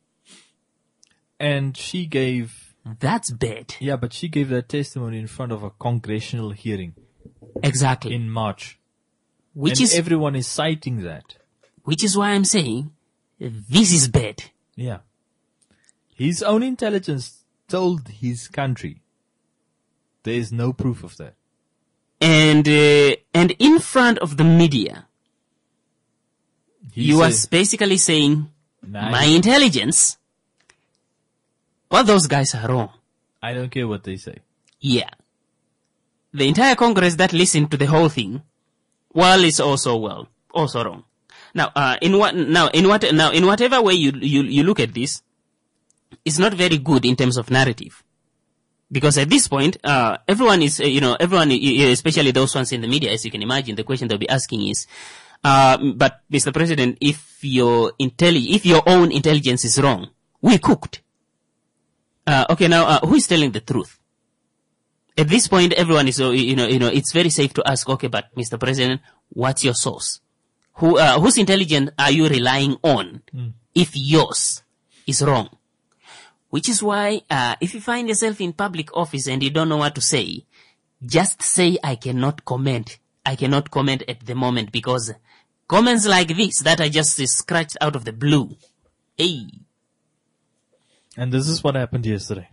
And she gave... That's bad. Yeah, but she gave that testimony in front of a congressional hearing. Exactly. In March. Which and is everyone is citing that. Which is why I'm saying this is bad. Yeah. His own intelligence told his country there is no proof of that. And uh, and in front of the media, he you are basically saying nice. My intelligence. Well, those guys are wrong. I don't care what they say. Yeah. The entire Congress that listened to the whole thing. Well, it's also well, also wrong. Now, uh, in what, now, in what, now, in whatever way you, you, you look at this, it's not very good in terms of narrative. Because at this point, uh, everyone is, uh, you know, everyone, especially those ones in the media, as you can imagine, the question they'll be asking is, uh, but Mister President, if your intelli, if your own intelligence is wrong, we cooked. Uh, okay, now, uh, who is telling the truth? At this point, everyone is, you know, you know, it's very safe to ask, okay, but Mister President, what's your source? Who, uh, whose intelligence are you relying on mm. if yours is wrong? Which is why, uh, if you find yourself in public office and you don't know what to say, just say, I cannot comment. I cannot comment at the moment because comments like this that are just uh, scratched out of the blue. Hey. And this is what happened yesterday.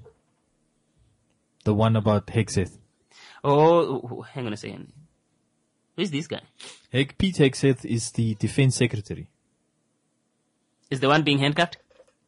The one about Hegseth. Oh, hang on a second. Who is this guy? Heg- Pete Hegseth is the defense secretary. Is the one being handcuffed?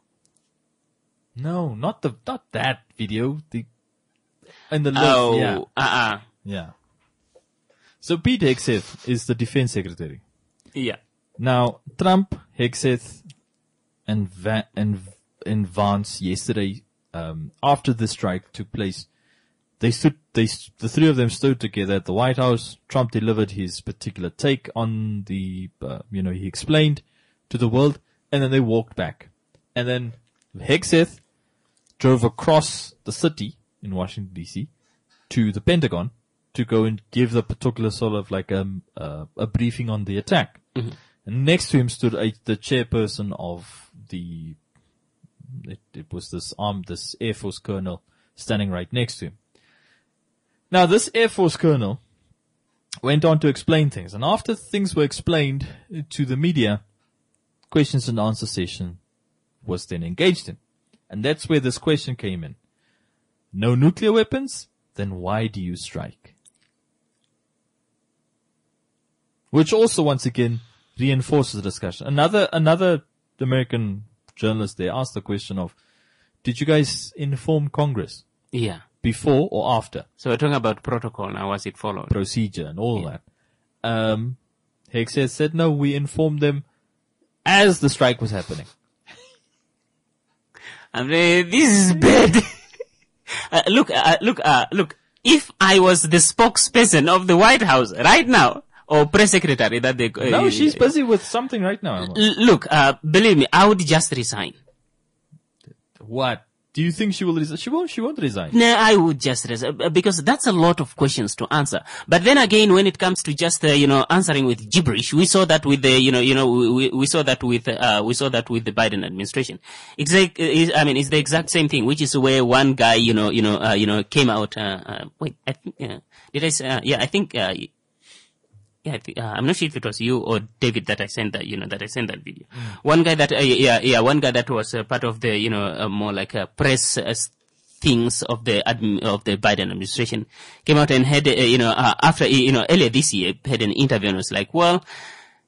No, not the not that video. The and the oh, list, yeah, uh-uh. yeah. So Pete Hegseth is the defense secretary. Yeah. Now Trump, Hegseth, and Va- and and Vance yesterday, um, after the strike took place. They stood, they, the three of them stood together at the White House. Trump delivered his particular take on the, uh, you know, he explained to the world, and then they walked back. And then Hegseth drove across the city in Washington, D C to the Pentagon to go and give the particular sort of like a, uh, a briefing on the attack. Mm-hmm. And next to him stood a, the chairperson of the, it, it was this armed, this Air Force colonel standing right next to him. Now, this Air Force colonel went on to explain things. And after things were explained to the media, questions and answer session was then engaged in. And that's where this question came in. No nuclear weapons? Then why do you strike? Which also, once again, reinforces the discussion. Another, another American journalist there asked the question of, did you guys inform Congress? Yeah. Before or after? So we're talking about protocol now, was it followed? Procedure and all yeah. that. Um, Hegseth said, no, we informed them as the strike was happening. I mean, this is bad. uh, look, uh, look, uh, look, if I was the spokesperson of the White House right now, or press secretary that they... Uh, no, she's busy with something right now. L- look, uh, believe me, I would just resign. What? Do you think she will resign? She won't, she won't resign. No, I would just resign, because that's a lot of questions to answer. But then again, when it comes to just, uh, you know, answering with gibberish, we saw that with the, you know, you know, we, we saw that with, uh, we saw that with the Biden administration. It's like, it's, I mean, it's the exact same thing, which is where one guy, you know, you know, uh, you know, came out, uh, uh wait, I think, uh, did I say, uh, yeah, I think, uh, Yeah, uh, I'm not sure if it was you or David that I sent that, you know, that I sent that video. Mm. One guy that, uh, yeah, yeah, one guy that was uh, part of the, you know, uh, more like uh, press uh, things of the admi- of the Biden administration came out and had, uh, you know, uh, after, you know, earlier this year had an interview and was like, well,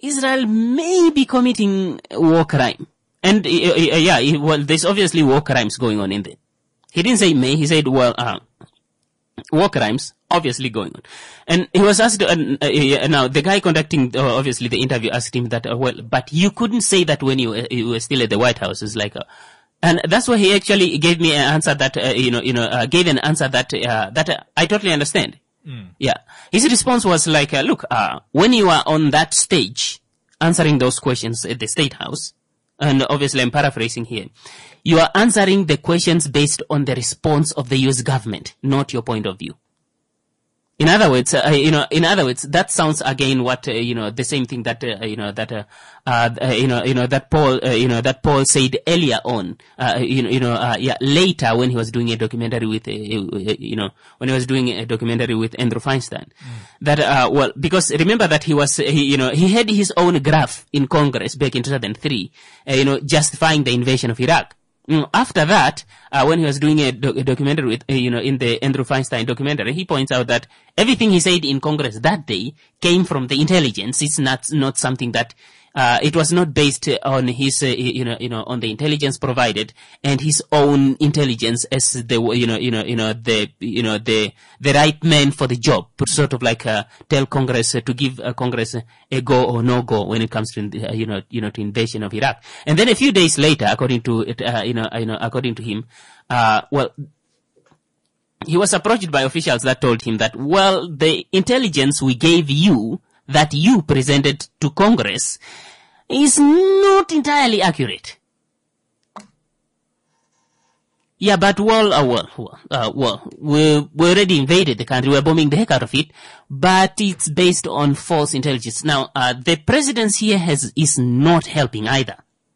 Israel may be committing war crime. And, uh, uh, yeah, well, there's obviously war crimes going on in there. He didn't say may, he said, well, uh, war crimes obviously going on. And he was asked, uh, uh, now the guy conducting, uh, obviously the interview asked him that, uh, well, but you couldn't say that when you, uh, you were still at the White House. It's like, uh, and that's why he actually gave me an answer that, uh, you know, you know, uh, gave an answer that, uh, that uh, I totally understand. Mm. Yeah. His response was like, uh, look, uh, when you are on that stage answering those questions at the State House, and obviously I'm paraphrasing here, you are answering the questions based on the response of the U S government, not your point of view. In other words, uh, you know, in other words, that sounds again what, uh, you know, the same thing that, uh, you know, that, uh, uh, you know, you know, that Paul, uh, you know, that Paul said earlier on, uh, you know, you know, uh, yeah, later when he was doing a documentary with, uh, you know, when he was doing a documentary with Andrew Feinstein. Mm. That, uh, well, because remember that he was, he, you know, he had his own graph in Congress back in two thousand three, uh, you know, justifying the invasion of Iraq. After that, uh, when he was doing a, doc- a documentary with, uh, you know, in the Andrew Feinstein documentary, he points out that everything he said in Congress that day came from the intelligence. It's not, not something that, uh, it was not based on his, uh, you know, you know, on the intelligence provided and his own intelligence as the, you know, you know, you know, the, you know, the, the right man for the job, to sort of like, uh, tell Congress uh, to give uh, Congress a go or no go when it comes to, uh, you know, you know, to invasion of Iraq. And then a few days later, according to it, uh, you know, you know, according to him, uh, well, he was approached by officials that told him that, well, the intelligence we gave you, that you presented to Congress, is not entirely accurate. Yeah, but well, uh, well, uh, well, we we already invaded the country. We're bombing the heck out of it, but it's based on false intelligence. Now, uh, the presidency here has is not helping either.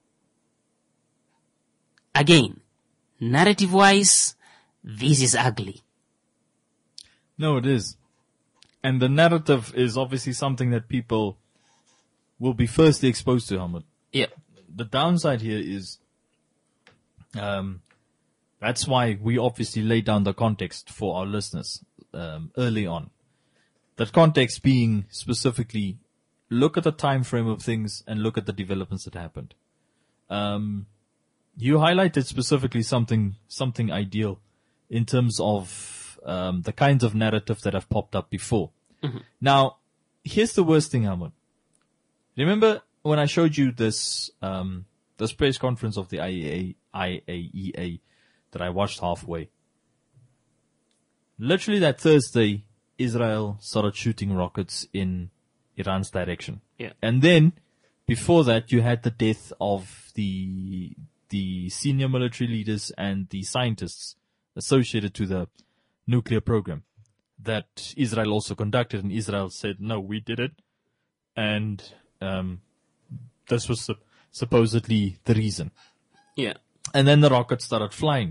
Again, narrative-wise, this is ugly. No, it is. And the narrative is obviously something that people will be firstly exposed to, Hamid. Yeah. The downside here is, um, that's why we obviously lay down the context for our listeners, um, early on. That context being specifically, look at the time frame of things and look at the developments that happened. Um, you highlighted specifically something, something ideal in terms of, um, the kinds of narratives that have popped up before. Mm-hmm. Now, here's the worst thing, Hamid. Remember when I showed you this, um, this press conference of the I A E A that I watched halfway? Literally that Thursday, Israel started shooting rockets in Iran's direction. Yeah. And then, before that, you had the death of the, the senior military leaders and the scientists associated to the nuclear program that Israel also conducted, and Israel said, no, we did it. And, um, this was su- supposedly the reason. Yeah. And then the rockets started flying.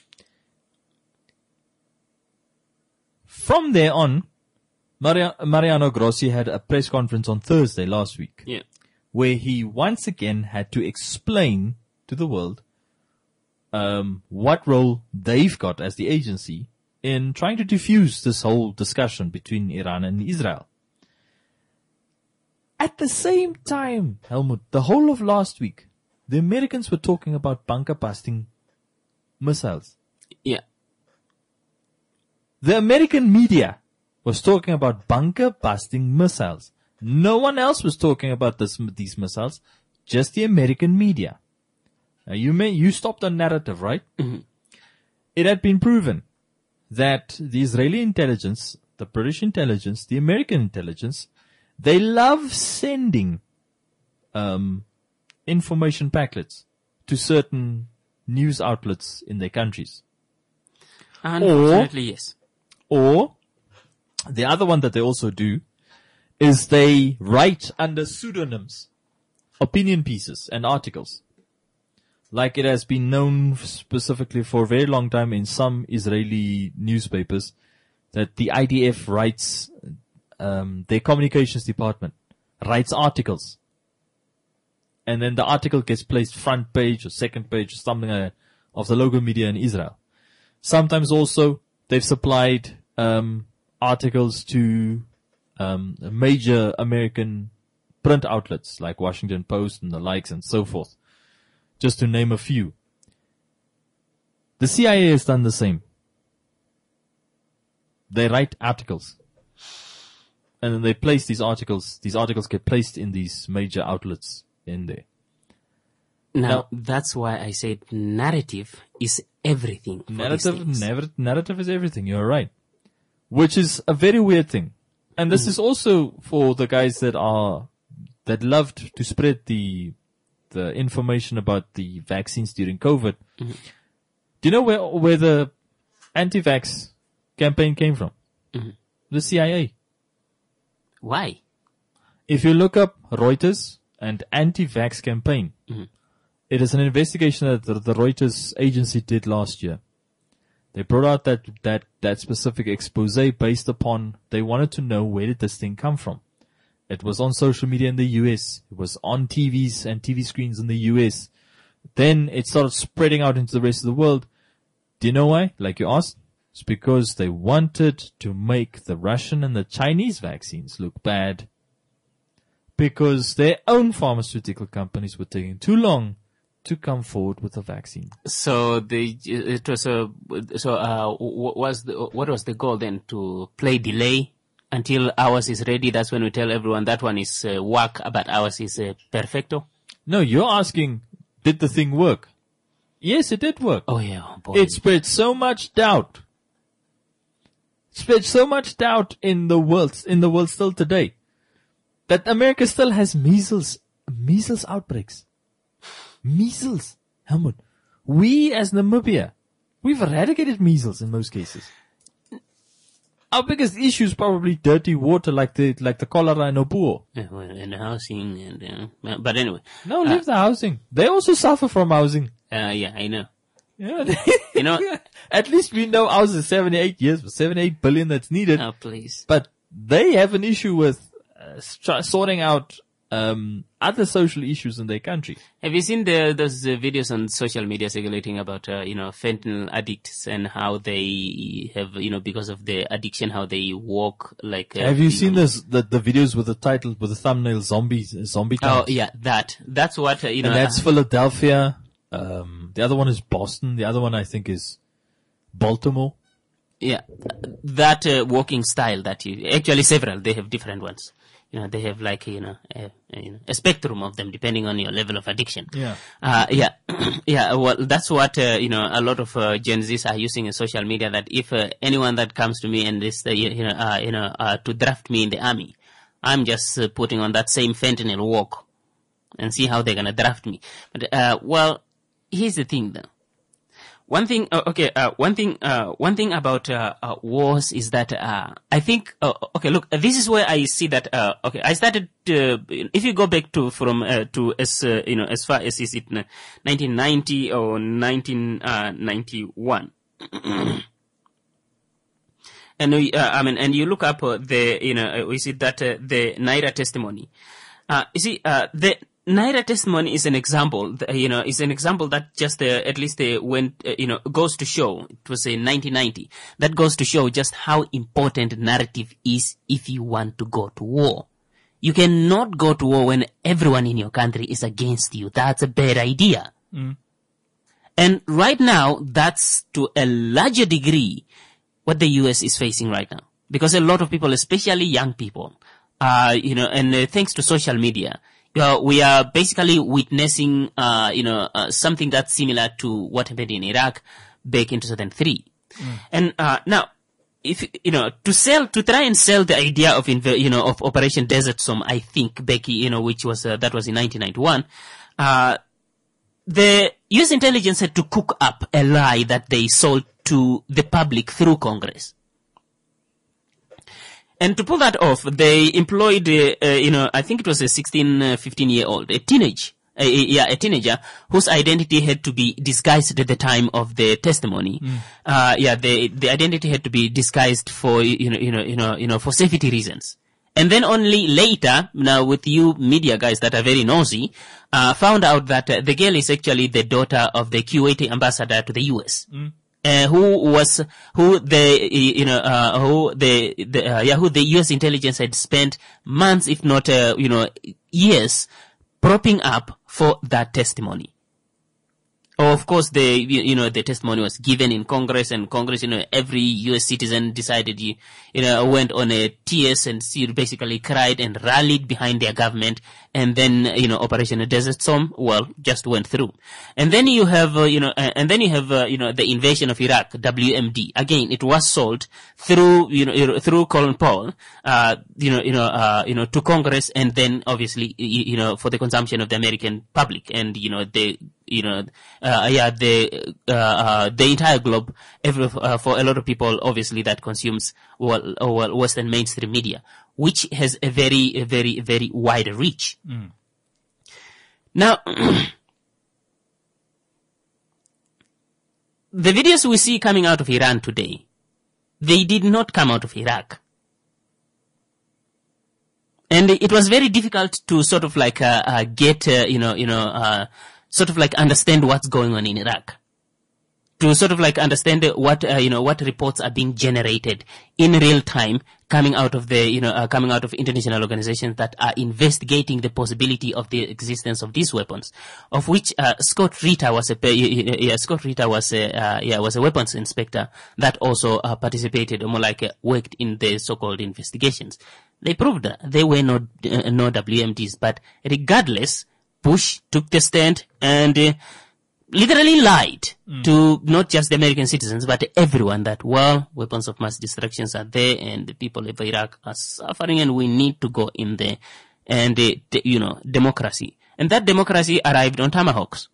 From there on, Maria- Mariano Grossi had a press conference on Thursday last week. Yeah. Where he once again had to explain to the world, um, what role they've got as the agency in trying to diffuse this whole discussion between Iran and Israel. At the same time, Helmut, the whole of last week, the Americans were talking about bunker busting missiles. Yeah. The American media was talking about bunker busting missiles. No one else was talking about this, these missiles, just the American media. Now you may, you stopped the narrative, right? Mm-hmm. It had been proven that the Israeli intelligence, the British intelligence, the American intelligence, they love sending um, information packets to certain news outlets in their countries. Unfortunately, or, yes. Or the other one that they also do is they write under pseudonyms opinion pieces and articles. Like it has been known specifically for a very long time in some Israeli newspapers that the I D F writes, um, their communications department writes articles. And then the article gets placed front page or second page or something like that of the local media in Israel. Sometimes also they've supplied, um, articles to, um, major American print outlets like Washington Post and the likes and so forth, just to name a few. The C I A has done the same. They write articles. And then they place these articles, these articles get placed in these major outlets in there. Now, Now- that's why I said narrative is everything. For Narrative, these things. narrative, narrative is everything. You're right. Which is a very weird thing. And this is also for the guys that are, that loved to spread the, the information about the vaccines during COVID. Do you know where, where the anti-vax campaign came from? The C I A. Why? If you look up Reuters and anti-vax campaign, it is an investigation that the, the Reuters agency did last year. They brought out that, that, that specific expose based upon, they wanted to know where did this thing come from. It was on social media in the U S. It was on T Vs and T V screens in the U S. Then it started spreading out into the rest of the world. Do you know why? Like you asked? It's because they wanted to make the Russian and the Chinese vaccines look bad. Because their own pharmaceutical companies were taking too long to come forward with a vaccine. So the it was a so uh what was the what was the goal then, to play delay until ours is ready? That's when we tell everyone that one is uh, work, but ours is uh, perfecto. No, you're asking, did the thing work? Yes, it did work. Oh yeah, oh, boy. It spread so much doubt. Spread so much doubt in the world, in the world still today, that America still has measles, measles outbreaks. Measles. Helmut. We as Namibia, we've eradicated measles in most cases. Our biggest issue is probably dirty water like the, like the cholera in Opuo. Yeah, well, and housing and uh, but anyway, No, leave the housing. They also suffer from housing. uh, yeah, I know. Yeah. You know, At least we know ours is seventy-eight years, for seventy-eight billion that's needed. oh please. But they have an issue with uh, try- sorting out um, other social issues in their country. Have you seen the those uh, videos on social media circulating about uh, you know fentanyl addicts and how they have, you know because of the addiction, how they walk like? Uh, Have you seen know- this the, the videos with the title with the thumbnail zombies zombie Oh times? yeah, that that's what uh, you know. And that's uh, Philadelphia. Um, the other one is Boston. The other one I think is Baltimore. Yeah, that uh, walking style that you actually several. They have different ones. You know, they have like you know a, a, you know, a spectrum of them depending on your level of addiction. Yeah. Uh, yeah, yeah. Well, that's what uh, you know. A lot of uh, Gen Zs are using in social media. That if uh, anyone that comes to me and is uh, you you know uh, you know uh, to draft me in the army, I'm just uh, putting on that same fentanyl walk and see how they're gonna draft me. But uh, well, here's the thing though. One thing, uh, okay, uh, one thing, uh, one thing about, uh, uh, wars is that, uh, I think, uh, okay, look, this is where I see that, uh, okay, I started, uh, if you go back to, from, uh, to, as, uh, you know, as far as is it nineteen ninety or nineteen ninety-one. And we, uh, I mean, and you look up uh, the, you know, uh, we see that, uh, the Naira testimony. Uh, you see, uh, the, Naira testimony is an example, you know, is an example that just uh, at least uh, went, uh, you know, goes to show, it was in nineteen ninety, that goes to show just how important narrative is if you want to go to war. You cannot go to war when everyone in your country is against you. That's a bad idea. Mm. And right now, that's to a larger degree what the U S is facing right now. Because a lot of people, especially young people, uh, you know, and uh, thanks to social media, Uh, we are basically witnessing, uh, you know, uh, something that's similar to what happened in Iraq back in two thousand three. Mm. And, uh, now, if, you know, to sell, to try and sell the idea of, inv- you know, of Operation Desert Storm, I think, Becky, you know, which was, uh, that was in nineteen ninety-one, uh, the U S intelligence had to cook up a lie that they sold to the public through Congress. And to pull that off, they employed, uh, uh, you know, I think it was a sixteen, uh, fifteen year old, a teenage, uh, yeah, a teenager whose identity had to be disguised at the time of the testimony. Mm. Uh, yeah, the, the identity had to be disguised for, you know, you know, you know, you know, for safety reasons. And then only later, now with you media guys that are very nosy, uh, found out that uh, the girl is actually the daughter of the Kuwaiti ambassador to the U S. Mm. Uh, who was, who the, you know, uh, who the, the uh, yeah, who the U S intelligence had spent months, if not, uh, you know, years propping up for that testimony. Of course, the, you know, the testimony was given in Congress, and Congress, you know, every U S citizen decided, you, you know, went on a tears and basically cried and rallied behind their government. And then, you know, Operation Desert Storm, well, just went through. And then you have, uh, you know, uh, and then you have, uh, you know, the invasion of Iraq, W M D. Again, it was sold through, you know, through Colin Powell, uh, you know, you know, uh, you know, to Congress, and then obviously, you, you know, for the consumption of the American public. And, you know, the, you know, uh, yeah, the, uh, uh, the entire globe, every, uh, for a lot of people, obviously, that consumes, well, well, Western mainstream media, which has a very, a very, very wide reach. Mm. Now, the videos we see coming out of Iran today, they did not come out of Iraq. And it was very difficult to sort of like, uh, uh get, uh, you know, you know, uh, sort of like understand what's going on in Iraq. To sort of like understand what, uh, you know, what reports are being generated in real time coming out of the, you know, uh, coming out of international organizations that are investigating the possibility of the existence of these weapons, of which, uh, Scott Ritter was a, yeah, Scott Ritter was a, uh, yeah, was a weapons inspector that also, uh, participated, or more like, uh, worked in the so-called investigations. They proved that there were no, uh, no W M Ds, but regardless, Bush took the stand and, uh, literally lied mm. to not just the American citizens, but everyone that, well, weapons of mass destruction are there and the people of Iraq are suffering and we need to go in there. And, uh, the, you know, democracy. And that democracy arrived on tomahawks.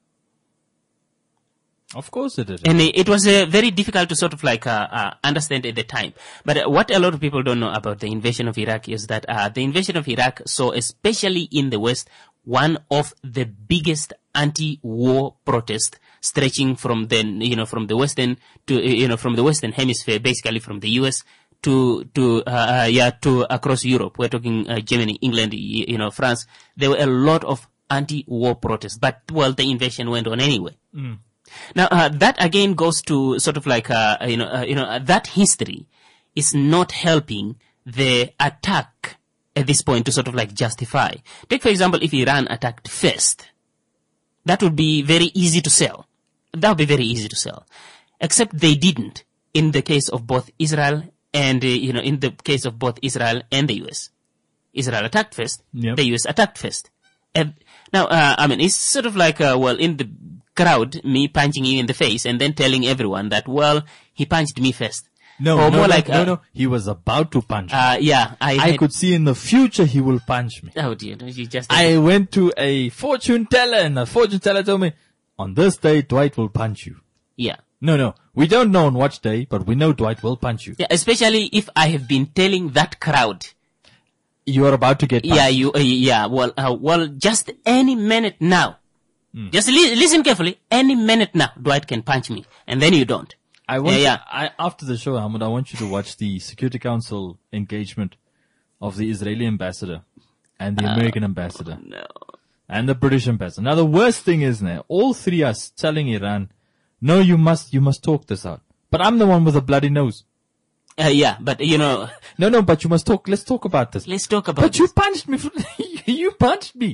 Of course it did. And it was uh, very difficult to sort of like uh, uh, understand at the time. But uh, what a lot of people don't know about the invasion of Iraq is that uh, the invasion of Iraq saw, especially in the West, one of the biggest anti-war protests stretching from the, you know, from the Western to, you know, from the Western hemisphere, basically from the U S to, to, uh, yeah, to across Europe. We're talking uh, Germany, England, you know, France. There were a lot of anti-war protests, but, well, the invasion went on anyway. Mm. Now, uh, that again goes to sort of like, uh, you know, uh, you know, uh, that history is not helping the attack at this point to sort of like justify. Take, for example, if Iran attacked first, that would be very easy to sell. That would be very easy to sell. Except they didn't in the case of both Israel and, uh, you know, in the case of both Israel and the U S. Israel attacked first, yep. The U S attacked first. And now, uh, I mean, it's sort of like, uh, well, in the crowd, me punching you in the face and then telling everyone that, well, he punched me first. No, or no, more no, like, no, uh, no. He was about to punch me. Uh, yeah, I, I had, could see in the future he will punch me. Oh dear, you just. I went to a fortune teller and the fortune teller told me, on this day, Dwight will punch you. Yeah. No, no. We don't know on what day, but we know Dwight will punch you. Yeah, especially if I have been telling that crowd. You are about to get punched. Yeah, you, uh, yeah, well, uh, well, just any minute now. Mm. Just li- listen carefully. Any minute now, Dwight can punch me. And then you don't. I want yeah, yeah. To, I, after the show, Ahmed, I want you to watch the Security Council engagement of the Israeli ambassador and the uh, American ambassador. No. And the British ambassador. Now the worst thing is now, all three are telling Iran, no, you must, you must talk this out. But I'm the one with a bloody nose. Uh, yeah, but you know. No, no, but you must talk, let's talk about this. Let's talk about But this. you punched me, you punched me.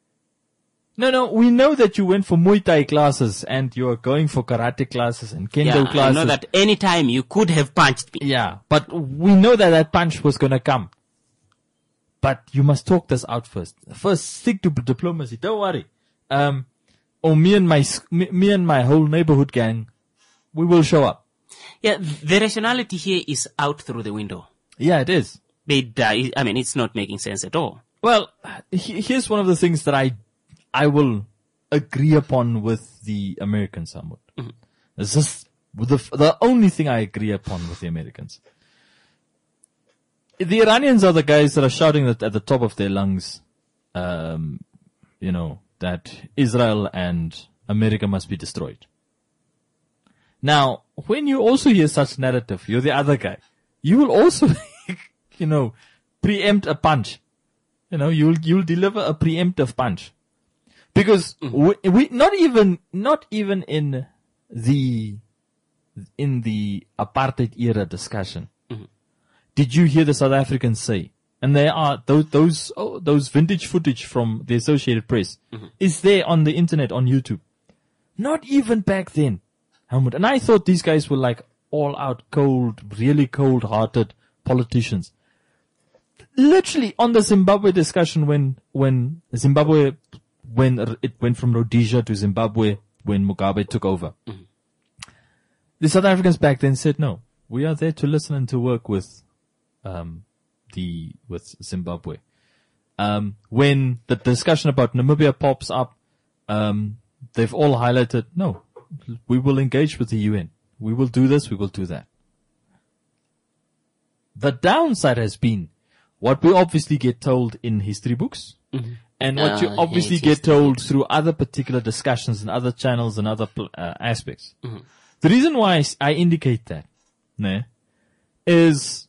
No, no, we know that you went for Muay Thai classes and you're going for karate classes and kendo yeah, classes. I know that any time you could have punched me. Yeah, but we know that that punch was gonna come. But you must talk this out first. First, stick to diplomacy. Don't worry. Um, or me and my, me, me and my whole neighborhood gang, we will show up. Yeah, the rationality here is out through the window. Yeah, it is. They, uh, I mean, it's not making sense at all. Well, he, here's one of the things that I I will agree upon with the Americans somewhat. Mm-hmm. It's just the, the only thing I agree upon with the Americans. The Iranians are the guys that are shouting at, at the top of their lungs, um, you know, that Israel and America must be destroyed. Now, when you also hear such narrative, you're the other guy. You will also, you know, preempt a punch. You know, you'll, you'll deliver a preemptive punch. Because we, we, not even, not even in the, in the apartheid era discussion, mm-hmm. did you hear the South Africans say, and there are those those oh, those vintage footage from the Associated Press mm-hmm. is there on the internet on YouTube. Not even back then, Helmut. And I thought these guys were like all out cold, really cold hearted politicians. Literally on the Zimbabwe discussion when when Zimbabwe when it went from Rhodesia to Zimbabwe when Mugabe took over. Mm-hmm. The South Africans back then said, no, we are there to listen and to work with, um, the, with Zimbabwe. Um, when the discussion about Namibia pops up, um, they've all highlighted, no, we will engage with the U N. We will do this, we will do that. The downside has been what we obviously get told in history books. Mm-hmm. And what uh, you obviously get told through other particular discussions and other channels and other uh, aspects. Mm-hmm. The reason why I indicate that né, is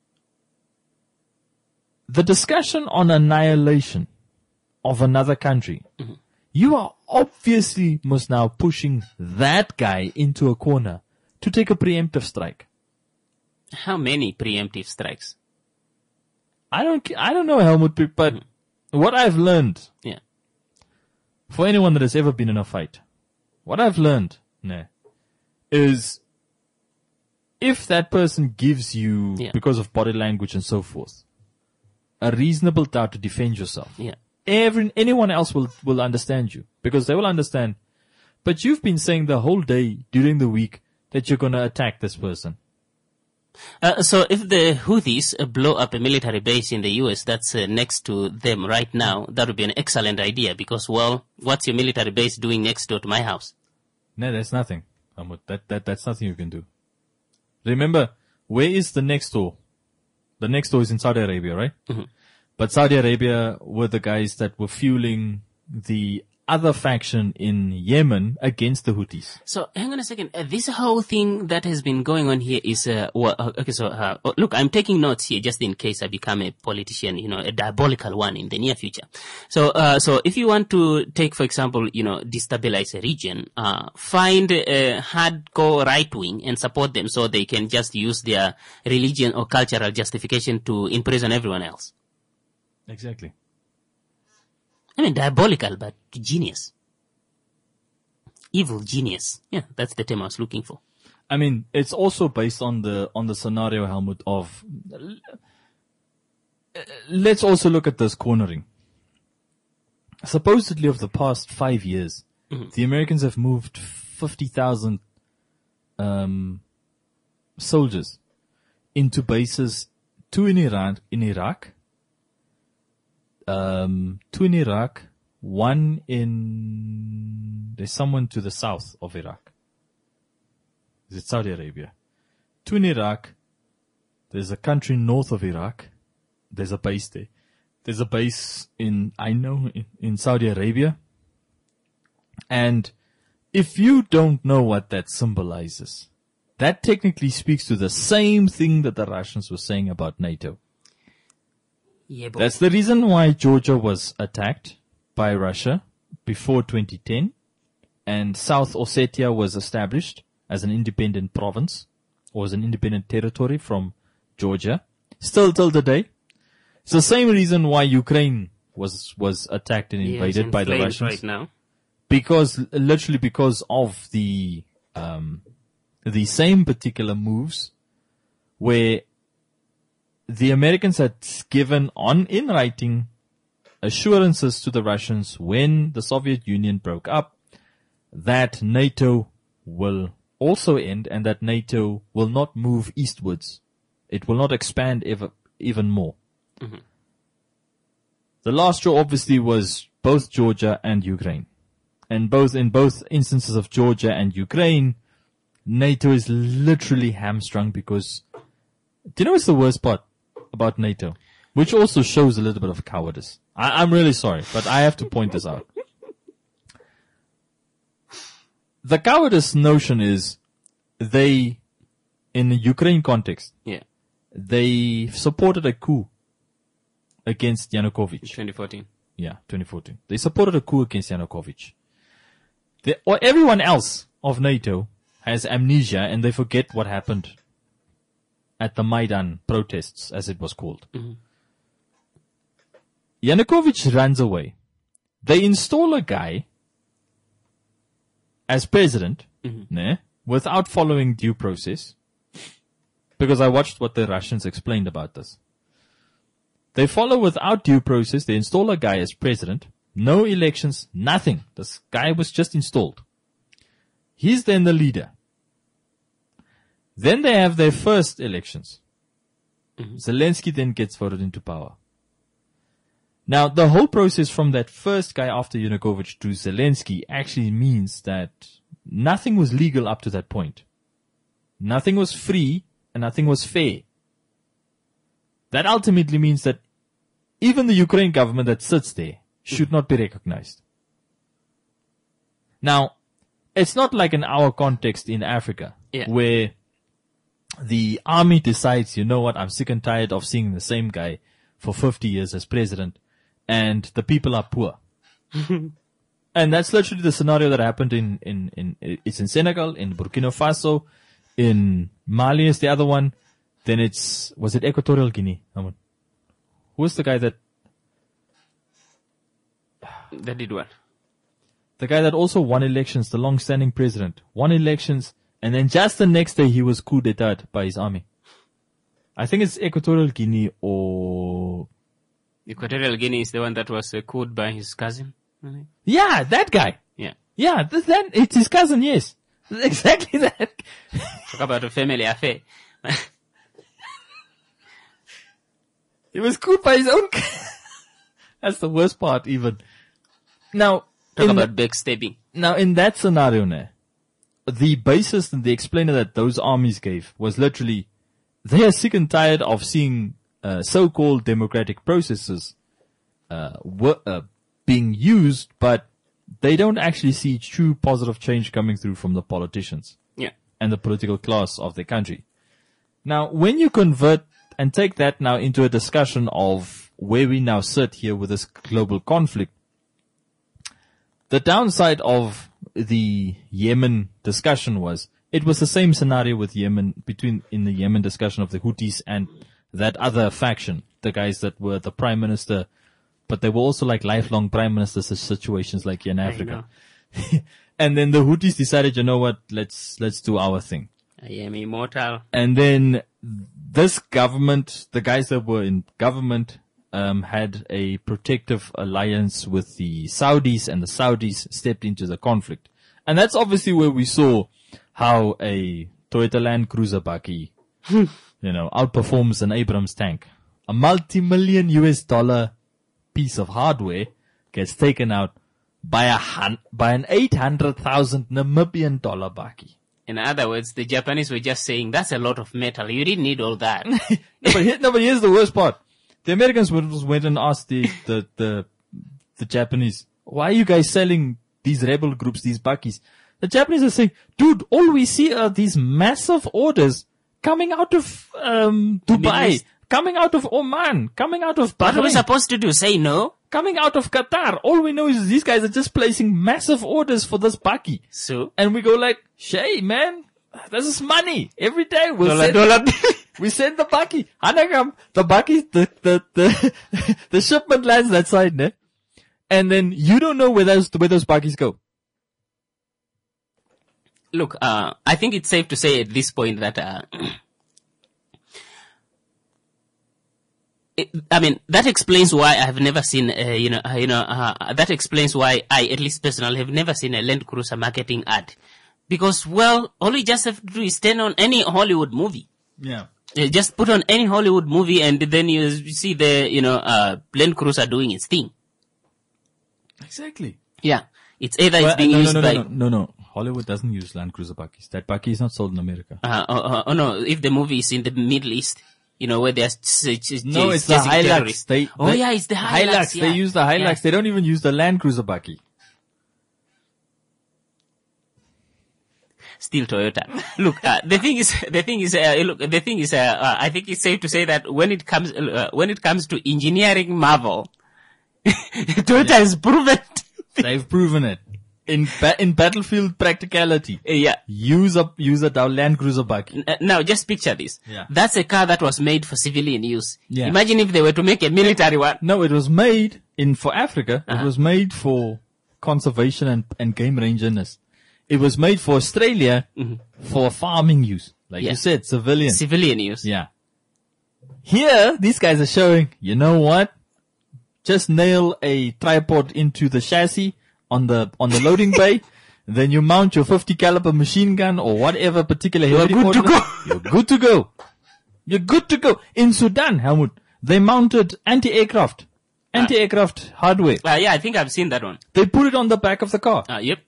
the discussion on annihilation of another country. Mm-hmm. You are obviously most now pushing that guy into a corner to take a preemptive strike. How many preemptive strikes? I don't, I don't know, Helmut, but mm-hmm. what I've learned, yeah, for anyone that has ever been in a fight, what I've learned, nah, is if that person gives you, yeah. because of body language and so forth, a reasonable doubt to defend yourself, yeah. every, anyone else will, will understand you because they will understand, but you've been saying the whole day during the week that you're going to attack this person. Uh, so if the Houthis uh, blow up a military base in the U S that's uh, next to them right now, that would be an excellent idea because, well, what's your military base doing next door to my house? No, that's nothing. That, that, that's nothing you can do. Remember, where is the next door? The next door is in Saudi Arabia, right? Mm-hmm. But Saudi Arabia were the guys that were fueling the other faction in Yemen against the Houthis. So, hang on a second. Uh, this whole thing that has been going on here is, uh, well, uh, okay, so, uh, oh, look, I'm taking notes here just in case I become a politician, you know, a diabolical one in the near future. So, uh, so if you want to take, for example, you know, destabilize a region, uh, find a hardcore right wing and support them so they can just use their religion or cultural justification to imprison everyone else. Exactly. I mean, diabolical, but genius. Evil genius. Yeah, that's the term I was looking for. I mean, it's also based on the, on the scenario, Helmut, of, let's also look at this cornering. Supposedly of the past five years, mm-hmm. the Americans have moved fifty thousand, um, soldiers into bases, two in Iran, in Iraq, Um, two in Iraq, one in, there's someone to the south of Iraq. Is it Saudi Arabia? Two in Iraq. There's a country north of Iraq. There's a base there. There's a base in, I know, in, in Saudi Arabia. And if you don't know what that symbolizes, that technically speaks to the same thing that the Russians were saying about NATO. Yeah, but that's the reason why Georgia was attacked by Russia before twenty ten, and South Ossetia was established as an independent province, or as an independent territory from Georgia, still till today. It's the same reason why Ukraine was was attacked and invaded yeah, by the Russians right now. Because literally because of the um the same particular moves where the Americans had given on in writing assurances to the Russians when the Soviet Union broke up that NATO will also end and that NATO will not move eastwards. It will not expand ever, even more. Mm-hmm. The last straw obviously was both Georgia and Ukraine. And both, in both instances of Georgia and Ukraine, NATO is literally hamstrung because, do you know what's the worst part about NATO? Which also shows a little bit of cowardice. I, I'm really sorry, but I have to point this out. The cowardice notion is they, in the Ukraine context, yeah, they supported a coup against Yanukovych. twenty fourteen. Yeah, twenty fourteen. They supported a coup against Yanukovych. They, or everyone else of NATO has amnesia and they forget what happened at the Maidan protests, as it was called. Mm-hmm. Yanukovych runs away. They install a guy as president, Mm-hmm. né, without following due process. Because I watched what the Russians explained about this. They follow without due process. They install a guy as president. No elections, nothing. This guy was just installed. He's then the leader. Then they have their first elections. Mm-hmm. Zelensky then gets voted into power. Now, the whole process from that first guy after Yanukovych to Zelensky actually means that nothing was legal up to that point. Nothing was free and nothing was fair. That ultimately means that even the Ukraine government that sits there should not be recognized. Now, it's not like in our context in Africa, Yeah. where the army decides, you know what, I'm sick and tired of seeing the same guy for fifty years as president, and the people are poor. And that's literally the scenario that happened in, in, in, it's in Senegal, in Burkina Faso, in Mali is the other one. Then it's, was it Equatorial Guinea? Who was the guy that, That did what? the guy that also won elections, the long-standing president, won elections, and then just the next day he was coup d'etat by his army. I think it's Equatorial Guinea or, Equatorial Guinea is the one that was uh, cooled by his cousin. Right? yeah, that guy. Yeah. Yeah, th- that, it's his cousin, yes. Exactly that. Talk about a family affair. He was cooled by his own. That's the worst part, even. Now, Talk in about backstabbing. now in that scenario, ne, the basis and the explainer that those armies gave was literally, they are sick and tired of seeing uh, so-called democratic processes uh, were, uh, being used, but they don't actually see true positive change coming through from the politicians Yeah. and the political class of the country. Now, when you convert and take that now into a discussion of where we now sit here with this global conflict, the downside of the Yemen discussion was it was the same scenario with Yemen, between in the Yemen discussion of the Houthis and that other faction, the guys that were the prime minister, but they were also like lifelong prime ministers in situations like here in Africa. And then the Houthis decided, you know what, let's, let's do our thing. I am immortal. And then this government, the guys that were in government, um, had a protective alliance with the Saudis, and the Saudis stepped into the conflict. And that's obviously where we saw how a Toyota Land Cruiser bakkie, you know, outperforms an Abrams tank. A multi-million U S dollar piece of hardware gets taken out by a hun- by an eight hundred thousand Namibian dollar bakkie. In other words, the Japanese were just saying, that's a lot of metal. You didn't need all that. no, but here, no, but here's the worst part. The Americans went, went and asked the, the, the, the Japanese, why are you guys selling these rebel groups, these bakkies? The Japanese are saying, dude, all we see are these massive orders coming out of, um, Middle Dubai, East. coming out of Oman, coming out of What are we Bahrain, supposed to do? Say no? coming out of Qatar. All we know is these guys are just placing massive orders for this bakkie. So? And we go like, Shay, man, this is money. Every day we'll Dollar, send, dollar. we send the bakkie. Hanagam, the bakkie, the, the, the, the shipment lands that side, ne? And then you don't know where those, where those bakkies go. Look, uh, I think it's safe to say at this point that, uh, it, I mean, that explains why I have never seen, uh, you know, uh, you know, uh, that explains why I, at least personally, have never seen a Land Cruiser marketing ad. Because, well, all you just have to do is turn on any Hollywood movie. Yeah. Uh, just put on any Hollywood movie and then you see the, you know, uh, Land Cruiser doing its thing. Exactly. Yeah. It's either Well, it's being no, used no, no, by, no, no, no. Hollywood doesn't use Land Cruiser bakkies. That bakkie is not sold in America. Uh, oh, oh, oh no, if the movie is in the Middle East, you know, where they're ch- ch- No, ch- it's the chasing Hilux. terrorists. They, oh they- yeah, it's the Hilux. yeah. They use the Hilux. Yeah. They don't even use the Land Cruiser bakkie. Still Toyota. Look, uh, the thing is, the thing is, uh, look, the thing is, uh, uh, I think it's safe to say that when it comes, uh, when it comes to engineering marvel, Toyota has proven. They've proven it. In ba- in battlefield practicality, Uh, yeah. use a use a Dow Land Cruiser buggy. Uh, Now, just picture this. Yeah. That's a car that was made for civilian use. Yeah. Imagine if they were to make a military one. No, it was made in for Africa. Uh-huh. It was made for conservation and, and game rangerness. It was made for Australia for farming use, like Yeah. you said, civilian. Civilian use. Yeah. Here, these guys are showing, you know what? Just nail a tripod into the chassis on the, on the loading bay. Then you mount your fifty caliber machine gun or whatever particular You're heavy good to ordnance- go. You're good to go. You're good to go. In Sudan, Helmut, they mounted anti-aircraft, anti-aircraft hardware. Uh, yeah, I think I've seen that one. They put it on the back of the car. Uh, yep.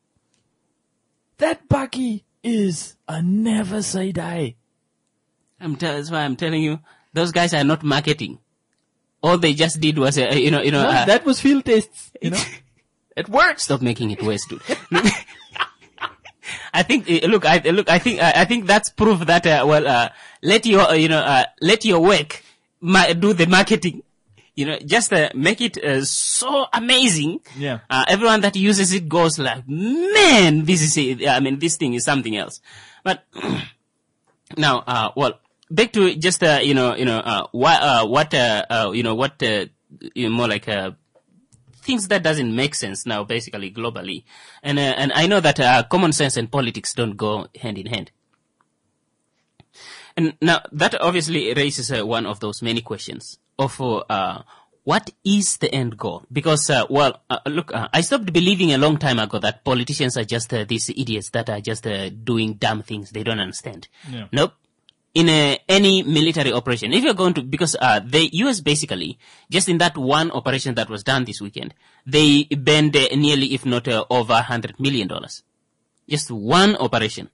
That buggy is a never say die. I'm t- that's why I'm telling you, those guys are not marketing. All they just did was, uh, you know, you know, No, uh, that was field tests, you know. It works. stop making it worse, dude. I think, uh, look, I, look, I think, uh, I think that's proof that, uh, well, uh, let your, uh, you know, uh, let your work ma- do the marketing. You know, just uh, make it uh, so amazing. Yeah. Uh, everyone that uses it goes like, man, this is, it. I mean, this thing is something else. But now, uh, well, back to just, uh, you know, you know, uh, what, uh, what, uh, uh, you know, what, uh, you know, more like, uh, things that doesn't make sense now, basically globally. And, uh, and I know that, uh, common sense and politics don't go hand in hand. And now that obviously raises uh, one of those many questions of, uh, what is the end goal? Because, uh, well, uh, look, uh, I stopped believing a long time ago that politicians are just uh, these idiots that are just uh, doing dumb things they don't understand. Yeah. Nope. In a, any military operation, if you're going to, because uh, the U S basically, just in that one operation that was done this weekend, they burned uh, nearly, if not uh, over one hundred million dollars. Just one operation.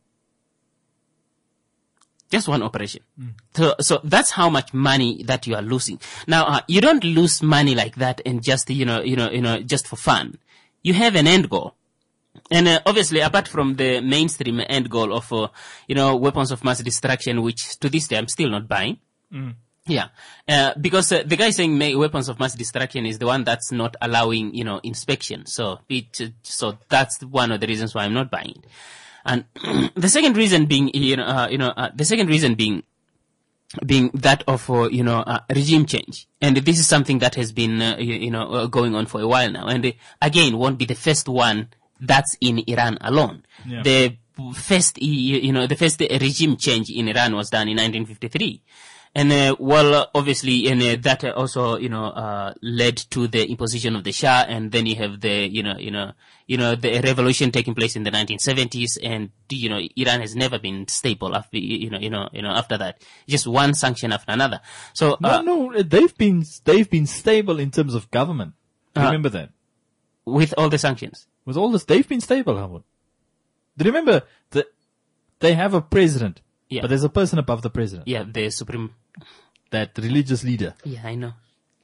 Just one operation. Mm. So, so that's how much money that you are losing. Now, uh, you don't lose money like that and just, you know, you know, you know, just for fun. You have an end goal. And uh, obviously, apart from the mainstream end goal of, uh, you know, weapons of mass destruction, which to this day I'm still not buying. Mm. Yeah. Uh, because uh, the guy saying ma- weapons of mass destruction is the one that's not allowing, you know, inspection. So it, uh, so that's one of the reasons why I'm not buying it. And the second reason being, you know, uh, you know, uh, the second reason being, being that of, uh, you know, uh, regime change. And this is something that has been, uh, you, you know, uh, going on for a while now. And uh, again, won't be the first one that's in Iran alone. Yeah. The first, you, you know, the first regime change in Iran was done in nineteen fifty-three. And, uh, well, uh, obviously, and uh, that uh, also, you know, uh, led to the imposition of the Shah, and then you have the, you know, you know, you know, the revolution taking place in the nineteen seventies, and, you know, Iran has never been stable after, you know, you know, you know, after that. Just one sanction after another. So, No, uh, no, they've been, they've been stable in terms of government. Uh, Remember that? with all the sanctions. With all this, they've been stable, Hamid. Do you remember that they have a president, Yeah. but there's a person above the president, Yeah, the supreme. that religious leader. Yeah, I know.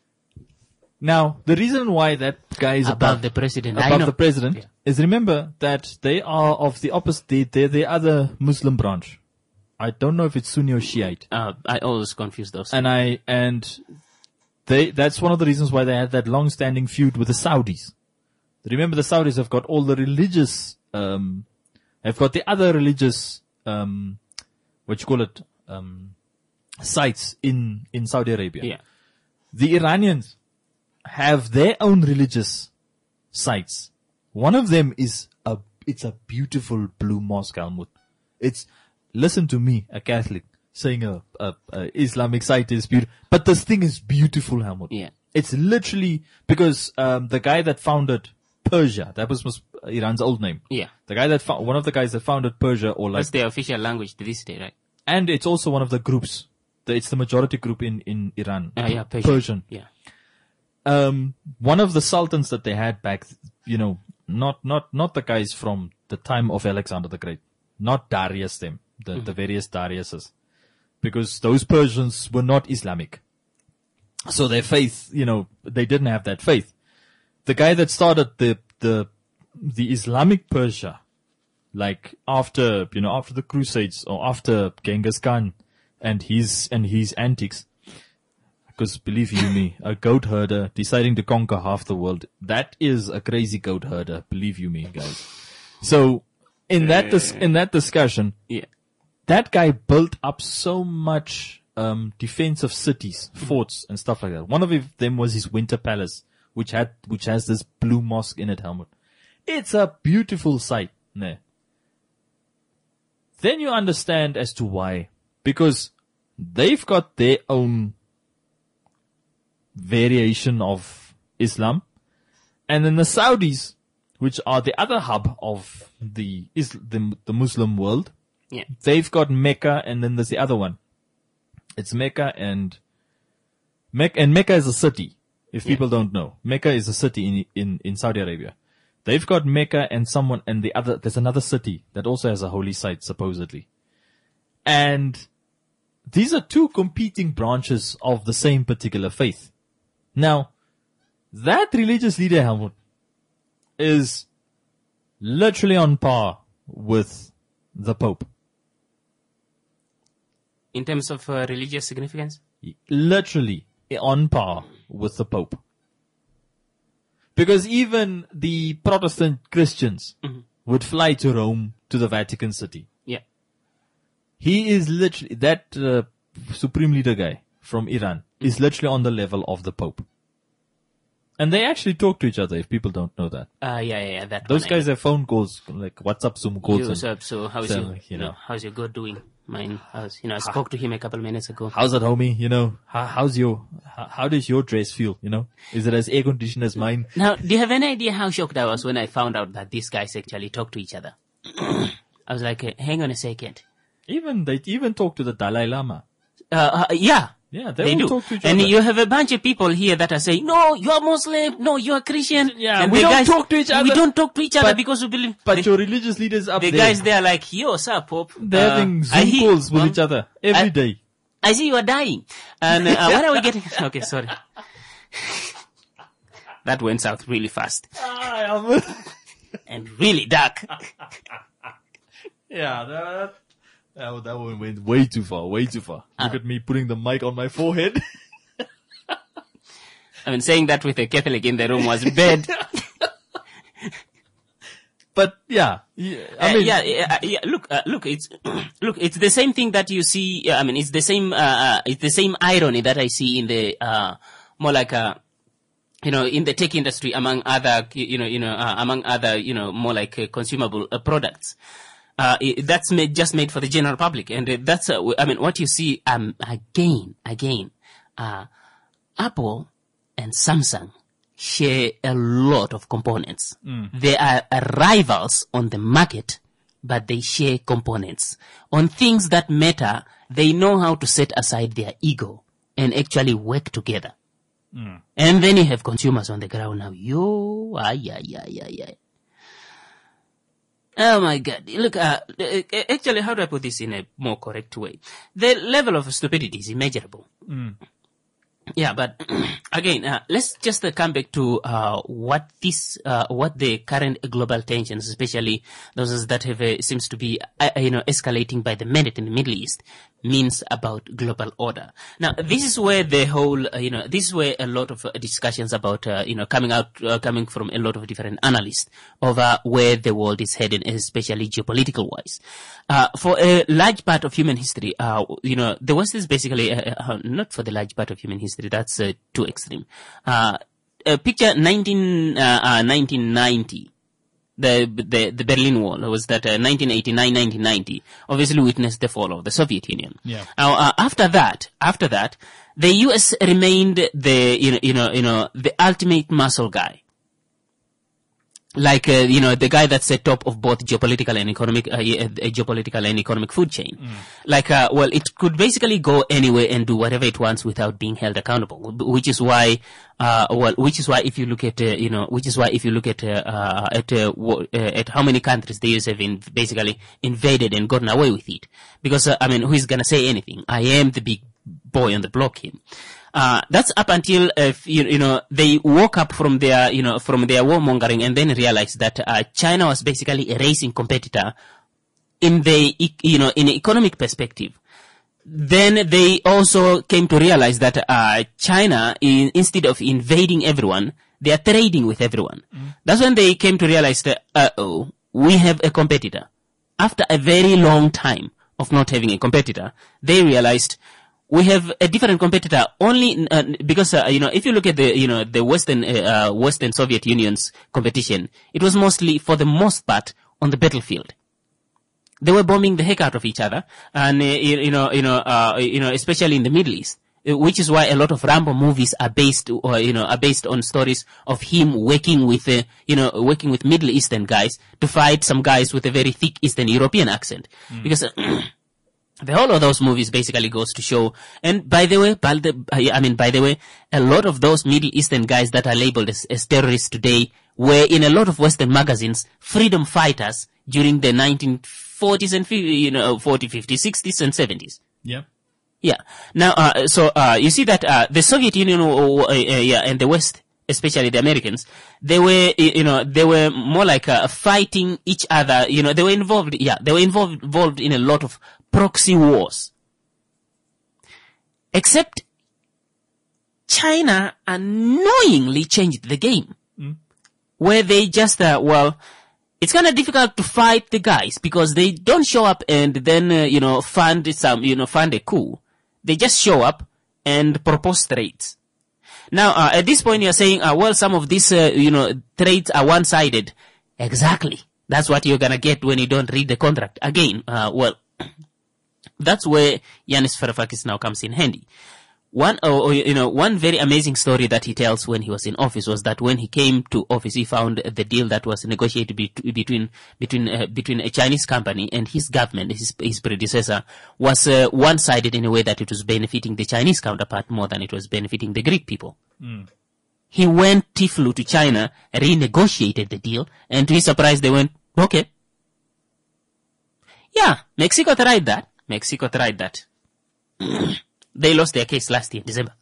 Now, the reason why that guy is Above above, the president. I above know. the president Yeah. is, remember that they are of the opposite, they, they're the other Muslim branch. I don't know if it's Sunni or Shiite. Uh, I always confuse those. And I, and they, that's one of the reasons why they had that long-standing feud with the Saudis. Remember, the Saudis have got all the religious, um, have got the other religious, um, what you call it, um, sites in, in Saudi Arabia. Yeah. The Iranians have their own religious sites. One of them is a, it's a beautiful blue mosque, Helmut. It's, listen to me, a Catholic, saying a, a, a Islamic site is beautiful, but this thing is beautiful, Helmut. Yeah. It's literally, because, um, the guy that founded Persia, that was, was Iran's old name. Yeah. The guy that, fo- one of the guys that founded Persia, or like, That's their official language to this day, right? and it's also one of the groups. The, it's the majority group in, in Iran. Uh, yeah, Persian. Persian. Yeah. Um, one of the sultans that they had back, you know, not, not, not the guys from the time of Alexander the Great, not Darius them, the, Mm-hmm. the various Dariuses, because those Persians were not Islamic. So their faith, you know, they didn't have that faith. The guy that started the, the, the Islamic Persia, like after, you know, after the Crusades or after Genghis Khan and his, and his antics, Because believe you me, a goat herder deciding to conquer half the world, that is a crazy goat herder. Believe you me, guys. So in that dis- in that discussion, Yeah. that guy built up so much um, defensive cities, forts, and stuff like that. One of them was his Winter Palace, which had which has this blue mosque in it, Helmut. It's a beautiful sight. Nah. Then you understand as to why. Because they've got their own variation of Islam. And then the Saudis, which are the other hub of the is the, the Muslim world, Yeah. they've got Mecca, and then there's the other one. It's Mecca and Mecca, and Mecca is a city. If people don't know, Mecca is a city in in in Saudi Arabia. They've got Mecca and someone, and the other, there's another city that also has a holy site, supposedly. And these are two competing branches of the same particular faith. Now, that religious leader, Helmut, is literally on par with the Pope. In terms of uh, religious significance? Literally on par with the Pope. Because even the Protestant Christians Mm-hmm. would fly to Rome, to the Vatican City. Yeah. He is literally, that uh, supreme leader guy from Iran is literally on the level of the Pope. And they actually talk to each other, if people don't know that. Uh, yeah, yeah, yeah. That Those one, guys have phone calls, like WhatsApp, Zoom calls. You, and- so, so how's so, your, you you know. know, how's your God doing? Mine, how's, you know, I spoke to him a couple minutes ago. How's it, homie? You know, how, how's your, how, how does your dress feel? You know, is it as air conditioned as mine? Now, do you have any idea how shocked I was when I found out that these guys actually talk to each other? I was like, uh, hang on a second. Even, they even talk to the Dalai Lama. Uh, uh yeah. Yeah, they, They all do. talk to each And other. you have a bunch of people here that are saying, no, you're Muslim, no, you're Christian. Yeah, and we the don't guys, talk to each other. We don't talk to each other But- because we believe. but the, your religious leaders up the there, guys, they are like, yo, sir, Pope. they're uh, having I Zoom hear- calls with um, each other every I- day. I see you are dying. And uh, what are we getting? Okay, sorry. That went south really fast and really dark. Yeah, that, that, that one went way too far, way too far. Look Uh. at me putting the mic on my forehead. I mean, saying that with a Catholic in the room was bad. But yeah, yeah I Uh, mean, yeah, yeah, uh, yeah. Look, uh, look, it's look, it's the same thing that you see. Uh, I mean, it's the same. Uh, uh, it's the same irony that I see in the uh, more like a, you know, in the tech industry among other, you know, you know, uh, among other, you know, more like uh, consumable uh, products. Uh, it, that's made, just made for the general public, and uh, that's. Uh, I mean, what you see um again, again, uh, Apple and Samsung share a lot of components. They are uh, rivals on the market, but they share components. On things that matter, they know how to set aside their ego and actually work together. And then you have consumers on the ground now. Yo, ay, ay, ay, ay, ay. Oh my God. Look, uh, uh, actually, how do I put this in a more correct way? The level of stupidity is immeasurable. Yeah, but again, uh, let's just uh, come back to uh, what this, uh, what the current global tensions, especially those that have uh, seems to be, uh, you know, escalating by the minute in the Middle East, means about global order. Now, this is where the whole, uh, you know, this is where a lot of uh, discussions about, uh, you know, coming out, uh, coming from a lot of different analysts over where the world is heading, especially geopolitical wise. Uh, for a large part of human history, uh, you know, the West is basically, uh, uh, not for the large part of human history, that's uh, too extreme. Uh, uh, picture nineteen, uh, uh, nineteen ninety. The, the, the Berlin Wall was that uh, nineteen eighty-nine nineteen ninety obviously witnessed the fall of the Soviet Union. Yeah. Now, uh, after that, after that, the U S remained the, you know, you know, you know, the ultimate muscle guy. Like, uh, you know, the guy that's at top of both geopolitical and economic, uh, uh, geopolitical and economic food chain. Mm. Like, uh, well, it could basically go anywhere and do whatever it wants without being held accountable, which is why, uh, well, which is why if you look at, uh, you know, which is why if you look at, uh, uh at, uh, w- uh, at how many countries the U S have in, basically invaded and gotten away with it. Because, uh, I mean, who is gonna say anything? I am the big boy on the block here. Uh, that's up until, uh, you, you know, they woke up from their, you know, from their warmongering and then realized that, uh, China was basically a racing competitor in the, you know, in an economic perspective. then they also came to realize that uh, China, in, instead of invading everyone, they are trading with everyone. Mm. That's when they came to realize that, uh-oh, we have a competitor. After a very long time of not having a competitor, they realized we have a different competitor only uh, because, uh, you know, if you look at the, you know, the Western, uh, uh, Western Soviet Union's competition, it was mostly, for the most part, on the battlefield. They were bombing the heck out of each other, and uh, you, you know, you know, uh, you know, especially in the Middle East, which is why a lot of Rambo movies are based, or you know, are based on stories of him working with, uh, you know, working with Middle Eastern guys to fight some guys with a very thick Eastern European accent, mm. because. Uh, The whole of those movies basically goes to show, and by the way, I mean, by the way, a lot of those Middle Eastern guys that are labeled as, as terrorists today were in a lot of Western magazines freedom fighters during the nineteen forties and, you know, forties, fifties, sixties and seventies. Yeah. Yeah. Now, uh, so, uh, you see that, uh, the Soviet Union, uh, uh, yeah, and the West, especially the Americans, they were, you know, they were more like, uh, fighting each other, you know, they were involved, yeah, they were involved, involved in a lot of proxy wars. Except China unknowingly changed the game. Mm. Where they just, uh, well, it's kind of difficult to fight the guys because they don't show up and then, uh, you know, fund some, you know, fund a coup. They just show up and propose trades. Now, uh, at this point you're saying, uh, well, some of these, uh, you know, trades are one-sided. Exactly. That's what you're gonna get when you don't read the contract. Again, uh, well, that's where Yanis Varoufakis now comes in handy. One, or, or, you know, one very amazing story that he tells when he was in office was that when he came to office, he found the deal that was negotiated be- between between uh, between a Chinese company and his government, his his predecessor, was uh, one-sided in a way that it was benefiting the Chinese counterpart more than it was benefiting the Greek people. Mm. He went, he flew to China, renegotiated the deal, and to his surprise, they went, okay. Yeah, Mexico tried that. Mexico tried that. They lost their case last year, December.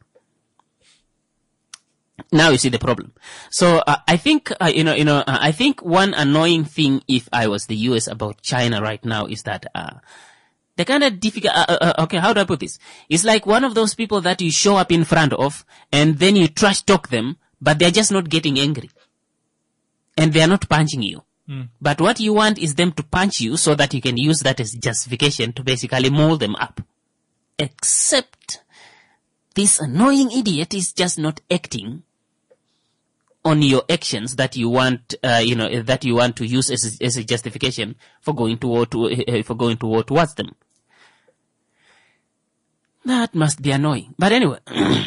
Now you see the problem. So uh, I think, uh, you know, you know, uh, I think one annoying thing, if I was the U S about China right now, is that uh, they're kind of difficult. Uh, uh, okay, how do I put this? It's like one of those people that you show up in front of, and then you trash talk them, but they're just not getting angry, and they're not punching you. Mm. But what you want is them to punch you so that you can use that as justification to basically mold them up. Except this annoying idiot is just not acting on your actions that you want, uh, you know, that you want to use as a, as a justification for going to war to, uh, for going to war towards them. That must be annoying. But anyway,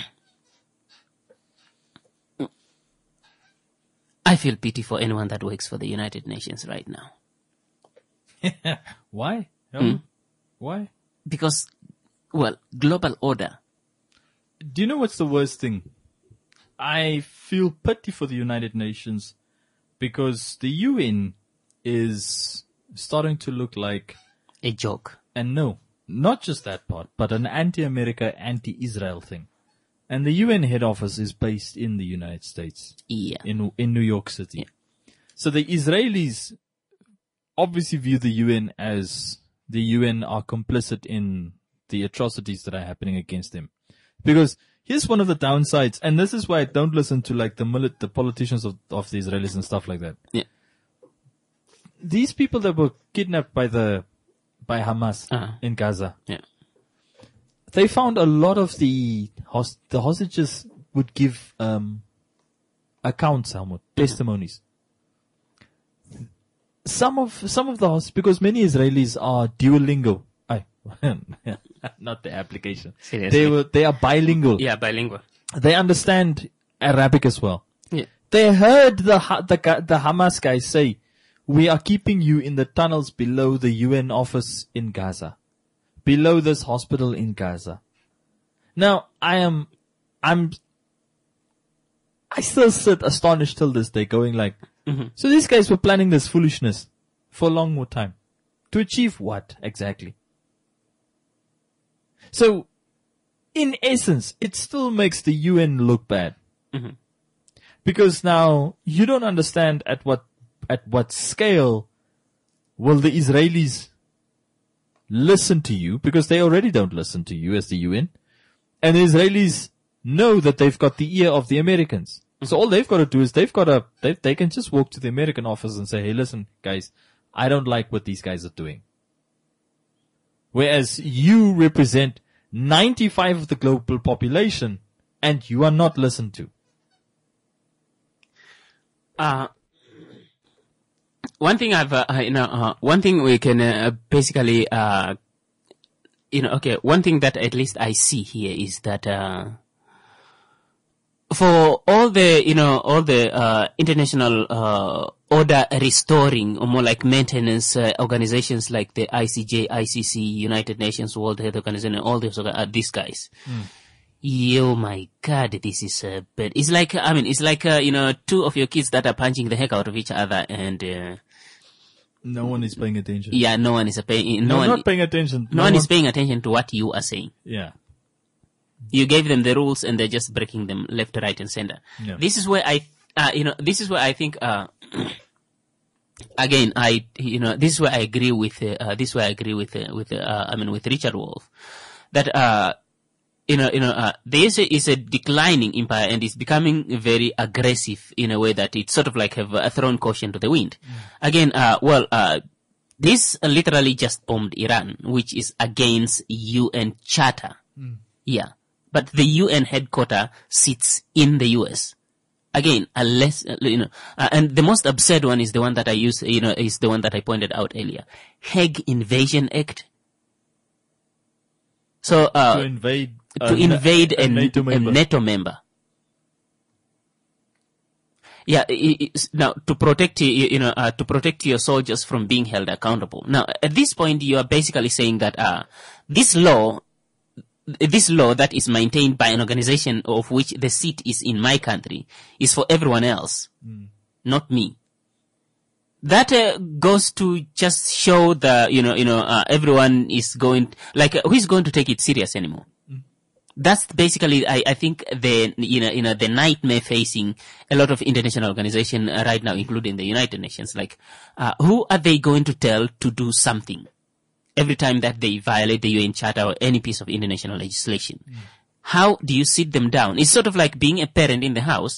I feel pity for anyone that works for the United Nations right now. Why? Mm. Why? Because, well, global order. Do you know what's the worst thing? I feel pity for the United Nations because the U N is starting to look like a joke. And no, not just that part, but an anti-America, anti-Israel thing. And the U N head office is based in the United States. Yeah. In, in New York City. Yeah. So the Israelis obviously view the U N as the U N are complicit in the atrocities that are happening against them. Because here's one of the downsides, and this is why I don't listen to like the milit- the politicians of, of the Israelis and stuff like that. Yeah. These people that were kidnapped by the, by Hamas uh-huh. in Gaza. Yeah. They found a lot of the host- the hostages would give um, accounts, Helmut, testimonies. Some of some of the host- because many Israelis are Duolingo. I not the application. Seriously. They were they are bilingual. Yeah, bilingual. They understand Arabic as well. Yeah. They heard the the the Hamas guys say, "We are keeping you in the tunnels below the U N office in Gaza." Below this hospital in Gaza. Now, I am, I'm, I still sit astonished till this day going like, mm-hmm. So these guys were planning this foolishness for a long more time. To achieve what exactly? So, in essence, it still makes the U N look bad. Mm-hmm. Because now, you don't understand at what, at what scale will the Israelis listen to you because they already don't listen to you as the U N. And the Israelis know that they've got the ear of the Americans. So all they've got to do is they've got to, they, they can just walk to the American office and say, hey, listen, guys, I don't like what these guys are doing. Whereas you represent ninety-five of the global population and you are not listened to. Uh, one thing I've, uh, you know, uh, one thing we can uh, basically, uh, you know, okay, one thing that at least I see here is that, uh, for all the, you know, all the, uh, international, uh, order restoring or more like maintenance, uh, organizations like the I C J, I C C, United Nations, World Health Organization, all these, uh, these guys. Mm. Yo, my God, this is uh, bad. It's like, I mean, it's like, uh, you know, two of your kids that are punching the heck out of each other and, uh, no one is paying attention. Yeah, no one is paying, no, no one, not paying attention. No, no one, one is paying attention to what you are saying. Yeah. You gave them the rules and they're just breaking them left, right, and center. Yeah. This is where I, uh, you know, this is where I think, uh, again, I, you know, this is where I agree with, uh, this is where I agree with, uh, with, uh, I mean, with Richard Wolff, that, uh, you know, you know, uh, there is a, is a declining empire and it's becoming very aggressive in a way that it's sort of like have uh, thrown caution to the wind. Mm. Again, uh, well, uh, this literally just bombed Iran, which is against U N Charter. Mm. Yeah. But the U N headquarters sits in the U S. Again, unless, you know, uh, and the most absurd one is the one that I use, you know, is the one that I pointed out earlier. Hague Invasion Act. So, uh, to invade, to uh, invade a, a, NATO a NATO member. Yeah, it, now to protect, you know, uh, to protect your soldiers from being held accountable. Now, at this point, you are basically saying that, uh, this law, this law that is maintained by an organization of which the seat is in my country is for everyone else, mm. not me. That uh, goes to just show the, you know, you know, uh, everyone is going, like, uh, who is going to take it serious anymore? Mm. That's basically, I, I think, the, you know, you know, the nightmare facing a lot of international organizations uh, right now, including the United Nations. Like, uh, who are they going to tell to do something every time that they violate the U N Charter or any piece of international legislation? Mm. How do you sit them down? It's sort of like being a parent in the house.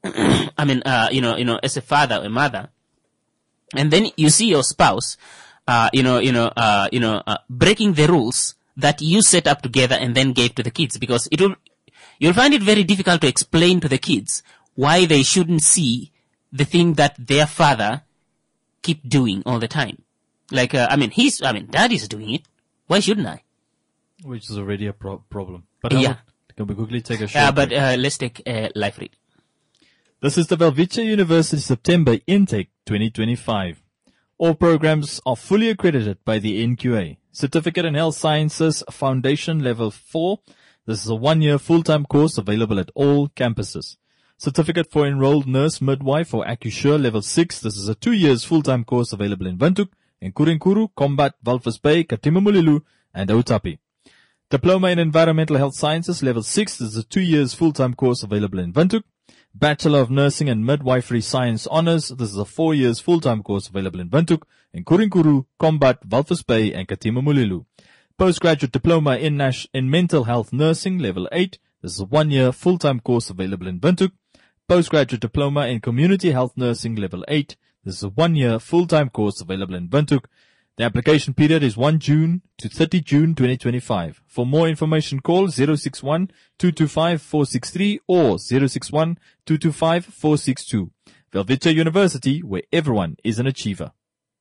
I mean, uh, you know, you know, as a father or a mother. And then you see your spouse, uh, you know, you know, uh, you know, uh, breaking the rules that you set up together and then gave to the kids, because it will, you'll find it very difficult to explain to the kids why they shouldn't see the thing that their father keep doing all the time. Like, uh, I mean, he's, I mean, dad is doing it. Why shouldn't I? Which is already a pro- problem. But yeah. Can we quickly take a short uh, but, uh, let's take a live read. This is the Welwitschia University September Intake twenty twenty-five. All programs are fully accredited by the N Q A. Certificate in Health Sciences Foundation Level four. This is a one-year full-time course available at all campuses. Certificate for Enrolled Nurse Midwife or Accusure Level six. This is a two years full-time course available in Windhoek, Nkuru, Combat, Walvis Bay, Katima-Mulilo, and Outapi. Diploma in Environmental Health Sciences Level six. This is a two years full-time course available in Windhoek. Bachelor of Nursing and Midwifery Science Honours. This is a four years full-time course available in Windhoek, in Nkuru, Combat, Walvis Bay, and Katima-Mulilo. Postgraduate Diploma in, Nash- in Mental Health Nursing Level eight. This is a one-year full-time course available in Windhoek. Postgraduate Diploma in Community Health Nursing Level eight. This is a one-year full-time course available in Windhoek. The application period is first of June to thirtieth of June twenty twenty-five. For more information, call zero six one, two two five, four six three or zero six one, two two five, four six two. Welwitschia University, where everyone is an achiever.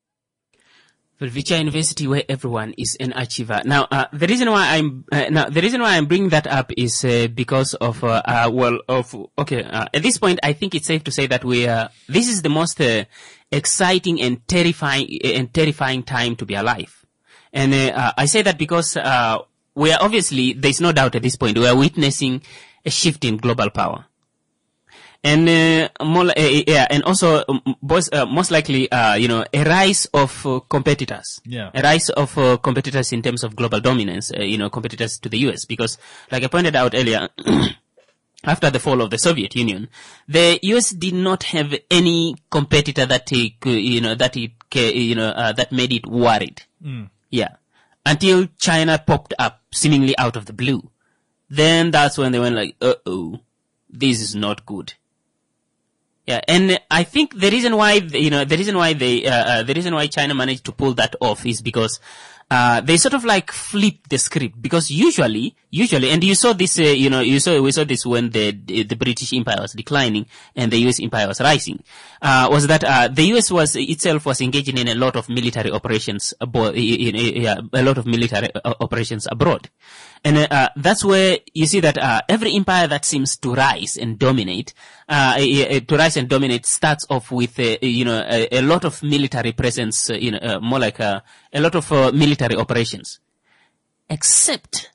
Welwitschia University, where everyone is an achiever. Now, uh, the reason why I'm uh, now the reason why I'm bringing that up is uh, because of uh, uh well of okay uh, at this point I think it's safe to say that we uh, this is the most uh, exciting and terrifying and terrifying time to be alive, and uh, uh, I say that because uh, we are obviously, there's no doubt at this point, we are witnessing a shift in global power. And, uh, more, uh, yeah, and also, um, both, uh, most likely, uh, you know, a rise of uh, competitors. Yeah. A rise of uh, competitors in terms of global dominance, uh, you know, competitors to the U S. Because, like I pointed out earlier, after the fall of the Soviet Union, the U S did not have any competitor that, uh, you know, that it, you know, uh, that made it worried. Mm. Yeah. until China popped up seemingly out of the blue. Then that's when they went like, uh-oh, this is not good. Yeah, and I think the reason why, you know, the reason why they, uh, uh, the reason why China managed to pull that off is because, uh, they sort of like flip the script, because usually, usually, and you saw this, uh, you know, you saw, we saw this when the, the British Empire was declining and the U S Empire was rising, uh, was that, uh, the U S was, itself was engaging in a lot of military operations abroad, yeah, a lot of military operations abroad. And, uh, that's where you see that, uh, every empire that seems to rise and dominate, uh, to rise and dominate starts off with, uh, you know, a, a lot of military presence, uh, you know, uh, more like, uh, a lot of, uh, military operations. Except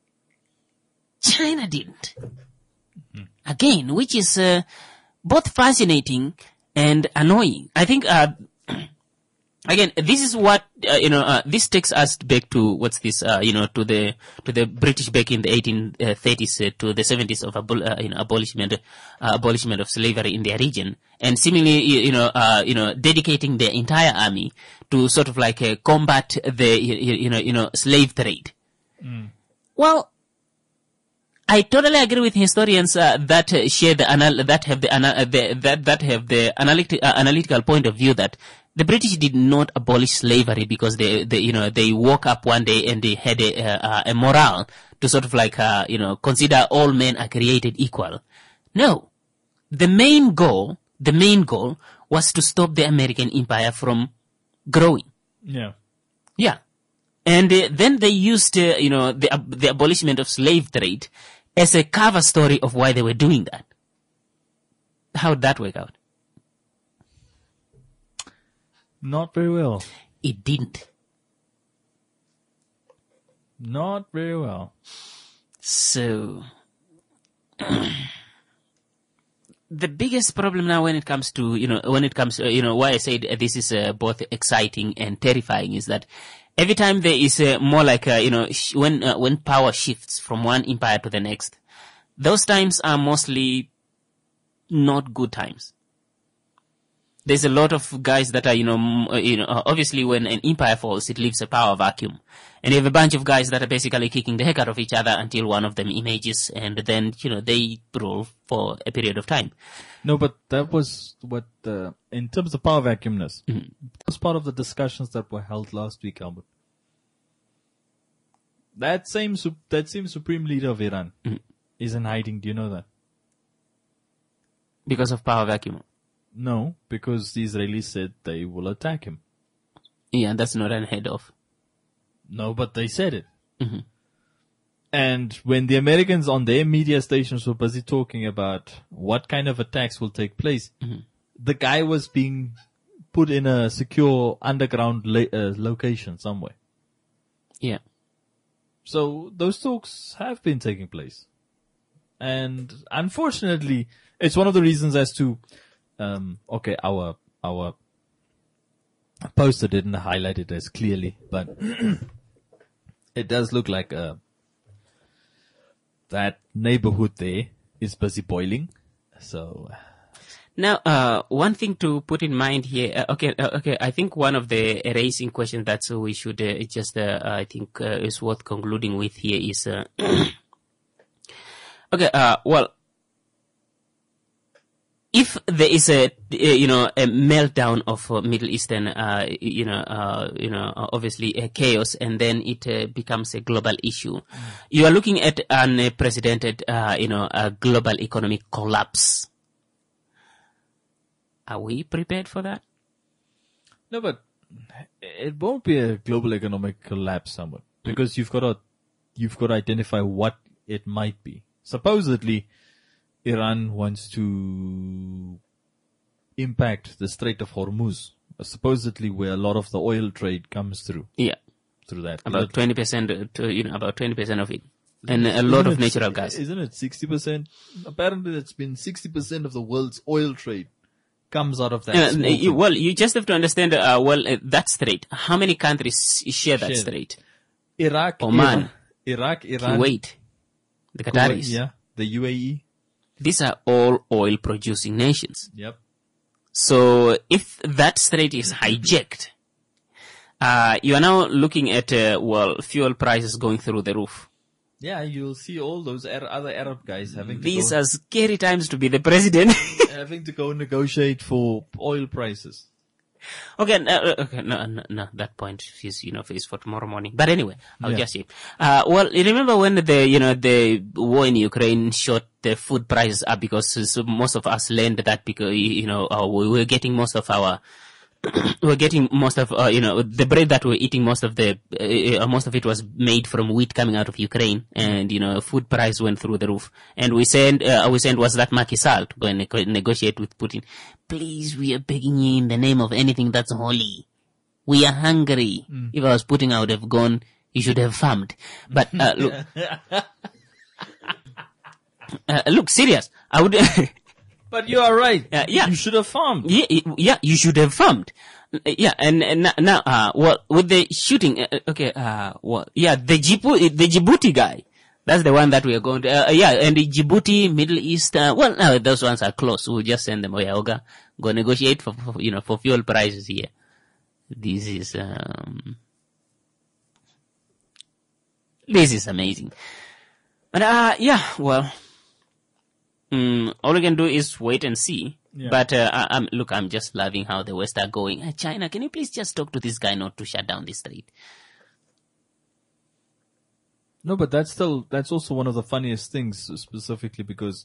China didn't. Mm-hmm. Again, which is, uh, both fascinating and annoying. I think, uh, again, this is what, uh, you know, uh, this takes us back to, what's this, uh, you know, to the, to the British back in the eighteen thirties, uh, to the seventies of, abol- uh, you know, abolishment, uh, abolishment of slavery in their region. And similarly, you, you know, uh, you know, dedicating their entire army to sort of like, uh, combat the, you, you know, you know, slave trade. Mm. Well, I totally agree with historians, uh, that uh, share the, anal- that have the, ana- the, that, that have the analytic- uh, analytical point of view that the British did not abolish slavery because they, they, you know, they woke up one day and they had a, uh, a morale to sort of like, uh, you know, consider all men are created equal. No. The main goal, the main goal was to stop the American empire from growing. Yeah. Yeah. And uh, then they used, uh, you know, the, uh, the abolishment of slave trade as a cover story of why they were doing that. How'd that work out? Not very well. It didn't. Not very well. So, the biggest problem now when it comes to, you know, when it comes to, you know, why I said this is uh, both exciting and terrifying is that every time there is uh, more like, uh, you know, sh- when, uh, when power shifts from one empire to the next, those times are mostly not good times. There's a lot of guys that are, you know, you know, obviously when an empire falls, it leaves a power vacuum. And you have a bunch of guys that are basically kicking the heck out of each other until one of them emerges, and then, you know, they rule for a period of time. No, but that was what, uh, in terms of power vacuumness, mm-hmm. that was part of the discussions that were held last week, Albert. That same, that same supreme leader of Iran mm-hmm. is in hiding. Do you know that? Because of power vacuum? No, because the Israelis said they will attack him. Yeah, that's not unheard of. No, but they said it. Mm-hmm. And when the Americans on their media stations were busy talking about what kind of attacks will take place, mm-hmm. the guy was being put in a secure underground la- uh, location somewhere. Yeah. So those talks have been taking place. And unfortunately, it's one of the reasons as to Um, okay, our, our poster didn't highlight it as clearly, but it does look like, uh, that neighborhood there is busy boiling. So. Now, uh, one thing to put in mind here, uh, okay, uh, okay, I think one of the raising questions that uh, we should uh, just, uh, I think, uh, is worth concluding with here is, uh, okay, uh, well, if there is a, you know, a meltdown of uh, Middle Eastern, uh, you know, uh, you know, obviously a chaos, and then it uh, becomes a global issue, mm. you are looking at an unprecedented, uh, you know, a global economic collapse. Are we prepared for that? No, but it won't be a global economic collapse, somewhat, because you've got to, you've got to identify what it might be. Supposedly, Iran wants to impact the Strait of Hormuz, supposedly where a lot of the oil trade comes through. Yeah. Through that. About twenty percent to, you know, about twenty percent of it. And a lot of natural gas. Isn't it sixty percent? Apparently it's been sixty percent of the world's oil trade comes out of that. Uh, you, well, you just have to understand, uh, well, uh, that strait. How many countries share that share. strait? Iraq, Oman, Iraq, Iran, Kuwait, the Qataris. Kuwait, yeah, the U A E. These are all oil-producing nations. Yep. So if that strait is hijacked, Uh, you are now looking at, uh, well, fuel prices going through the roof. Yeah, you'll see all those Ar- other Arab guys having to These go, are scary times to be the president. having to go negotiate for oil prices. Okay, no, okay, no, no, no, that point is, you know, is for tomorrow morning. But anyway, I'll Yeah. just say, uh, well, you remember when the, you know, the war in Ukraine shot the food prices up because so most of us learned that because, you know, uh, we were getting most of our, we're getting most of, uh, you know, the bread that we're eating, most of the, uh, most of it was made from wheat coming out of Ukraine, and, you know, food price went through the roof. And we sent, uh, we sent, was that Macky Sall to go and ne- negotiate with Putin. Please, we are begging you in the name of anything that's holy. We are hungry. Mm. If I was Putin, I would have gone, you should have farmed. But, uh, look, uh, look, serious. I would, But you are right. Uh, yeah. You should have farmed. Yeah, yeah, you should have farmed. Yeah, and, and now, uh, well, with the shooting, uh, okay, uh, well, yeah, the Djibouti, the Djibouti guy, that's the one that we are going to, uh, yeah, and the Djibouti, Middle East, uh, well, no, those ones are close. We'll just send them, oh yeah, Oga, go negotiate for, for, you know, for fuel prices here. This is, um, this is amazing. But, uh, yeah, well, Mm, all we can do is wait and see. Yeah. But uh, I, I'm, look, I'm just loving how the West are going. Hey, China, can you please just talk to this guy not to shut down the strait? No, but that's still, that's also one of the funniest things, specifically because,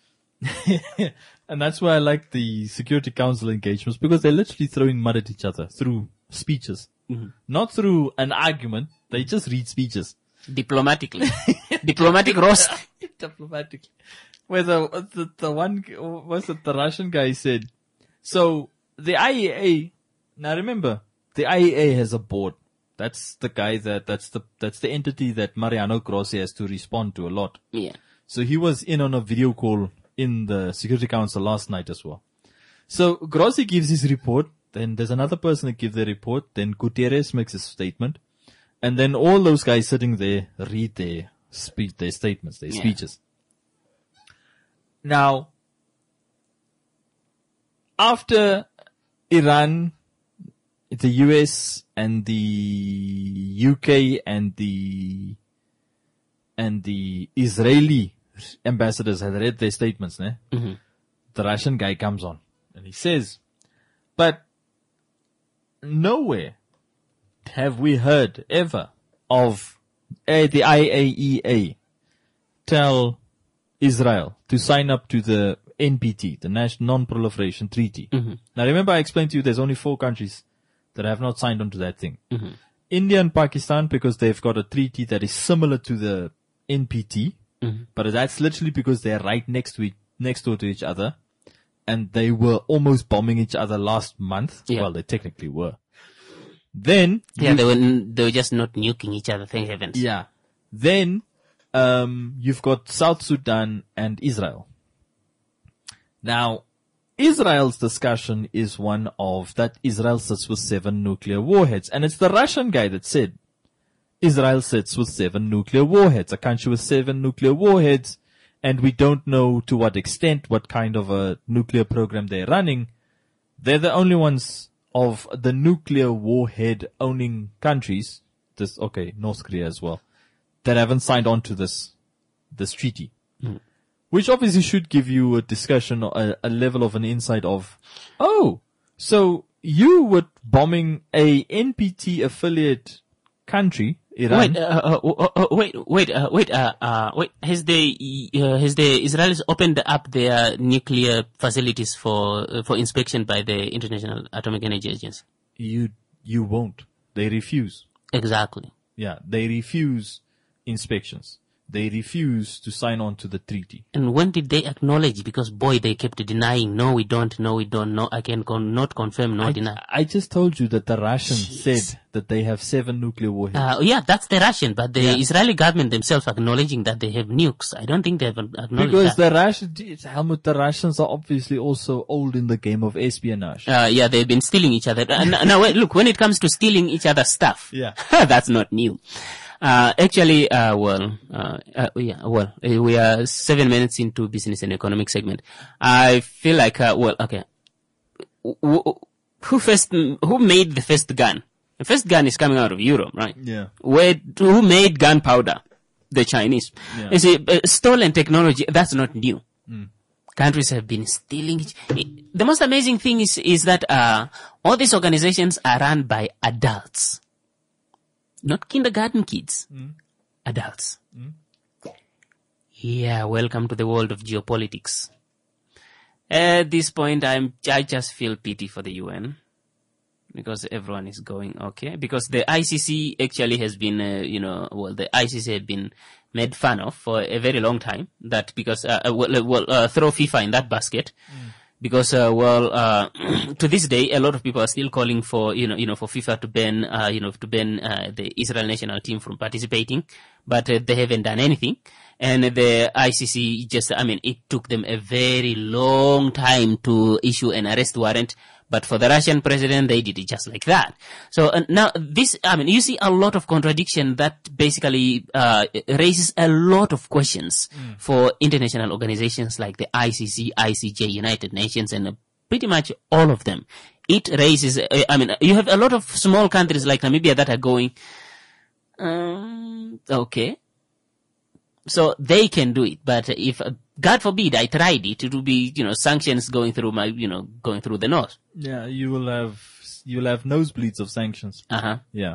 and that's why I like the Security Council engagements, because they're literally throwing mud at each other through speeches. Mm-hmm. Not through an argument, they just read speeches. Diplomatically. Diplomatic roast. Diplomatically. Where the, the, the one, was it the Russian guy said, so the I E A, now remember, the I E A has a board. That's the guy that, that's the, that's the entity that Mariano Grossi has to respond to a lot. Yeah. So he was in on a video call in the Security Council last night as well. So Grossi gives his report, then there's another person that gives their report, then Guterres makes a statement, and then all those guys sitting there read their speech, their statements, their yeah. speeches. Now, after Iran, the U S and the U K and the and the Israeli ambassadors had read their statements, ne? Mm-hmm. The Russian guy comes on and he says, but nowhere have we heard ever of uh, the I A E A tell Israel to sign up to the N P T, the National Non-Proliferation Treaty. Mm-hmm. Now remember I explained to you there's only four countries that have not signed on to that thing. Mm-hmm. India and Pakistan, because they've got a treaty that is similar to the N P T, mm-hmm. but that's literally because they're right next to each, next door to each other, and they were almost bombing each other last month. Yeah. Well, they technically were. Then yeah, they were they were just not nuking each other. Thank heavens. Yeah. Then um you've got South Sudan and Israel. Now, Israel's discussion is one of that Israel sits with seven nuclear warheads, and it's the Russian guy that said Israel sits with seven nuclear warheads, a country with seven nuclear warheads, and we don't know to what extent, what kind of a nuclear program they're running. They're the only ones of the nuclear warhead owning countries, this, okay, North Korea as well, that haven't signed on to this, this treaty. Mm. Which obviously should give you a discussion, a, a level of an insight of, oh, so you were bombing a N P T affiliate country, Iran. Wait, uh, uh, uh, wait, wait, uh, wait, uh, uh, wait. Has the uh, has the Israelis opened up their nuclear facilities for uh, for inspection by the International Atomic Energy Agency? You you won't. They refuse. Exactly. Yeah, they refuse inspections. They refuse to sign on to the treaty. And when did they acknowledge? Because boy, they kept denying. No, we don't. No, we don't. No, I can con- not confirm. No, I, deny. I just told you that the Russians Jeez. said that they have seven nuclear warheads. Uh, yeah, that's the Russian, but the yeah. Israeli government themselves acknowledging that they have nukes. I don't think they have acknowledged because that. the Russians, Helmut, the Russians are obviously also old in the game of espionage. Uh, yeah, they've been stealing each other. Uh, now, wait, look, when it comes to stealing each other's stuff, yeah, that's not new. Uh, actually, uh, well, uh, uh, yeah, well, we are seven minutes into business and economic segment. I feel like, uh, well, okay. Who first, who made the first gun? The first gun is coming out of Europe, right? Yeah. Where, who made gunpowder? The Chinese. Yeah. You see, uh, stolen technology, that's not new. Mm. Countries have been stealing it. The most amazing thing is, is that, uh, all these organizations are run by adults. Not kindergarten kids. Mm. Adults. Mm. Yeah, welcome to the world of geopolitics. At this point, I'm, I just feel pity for the U N. Because everyone is going okay. Because the I C C actually has been, uh, you know, well, the I C C had been made fun of for a very long time. That because, uh, uh well, well uh, throw FIFA in that basket. Mm. Because, uh, well, uh, to this day, a lot of people are still calling for, you know, you know, for FIFA to ban, uh, you know, to ban, uh, the Israel national team from participating. But uh, they haven't done anything. And the I C C just, I mean, it took them a very long time to issue an arrest warrant. But for the Russian president, they did it just like that. So uh, now this, I mean, you see a lot of contradiction that basically uh, raises a lot of questions mm. for international organizations like the I C C, I C J, United Nations, and uh, pretty much all of them. It raises, uh, I mean, you have a lot of small countries like Namibia that are going, um, okay. So they can do it, but if, uh, God forbid, I tried it, it will be, you know, sanctions going through my, you know, going through the nose. Yeah, you will have, you will have nosebleeds of sanctions. Uh-huh. Yeah.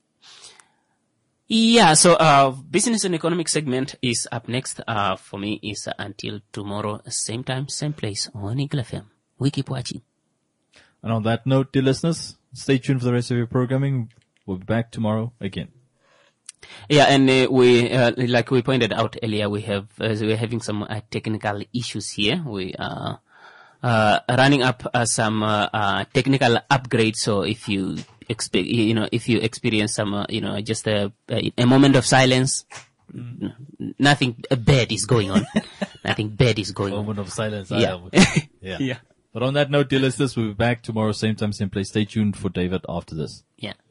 Yeah, so, uh, business and economic segment is up next, uh, for me is uh, until tomorrow, same time, same place on Eagle F M. We keep watching. And on that note, dear listeners, stay tuned for the rest of your programming. We'll be back tomorrow again. Yeah, and uh, we, uh, like we pointed out earlier, we have, uh, we're having some uh, technical issues here. We are, uh, running up uh, some, uh, uh, technical upgrades. So if you expect, you know, if you experience some, uh, you know, just a, a moment of silence, mm. nothing bad is going on. Nothing bad is going moment on. Moment of silence. Yeah. yeah. Yeah. But on that note, dear listeners, we'll be back tomorrow, same time, same place. Stay tuned for David after this. Yeah.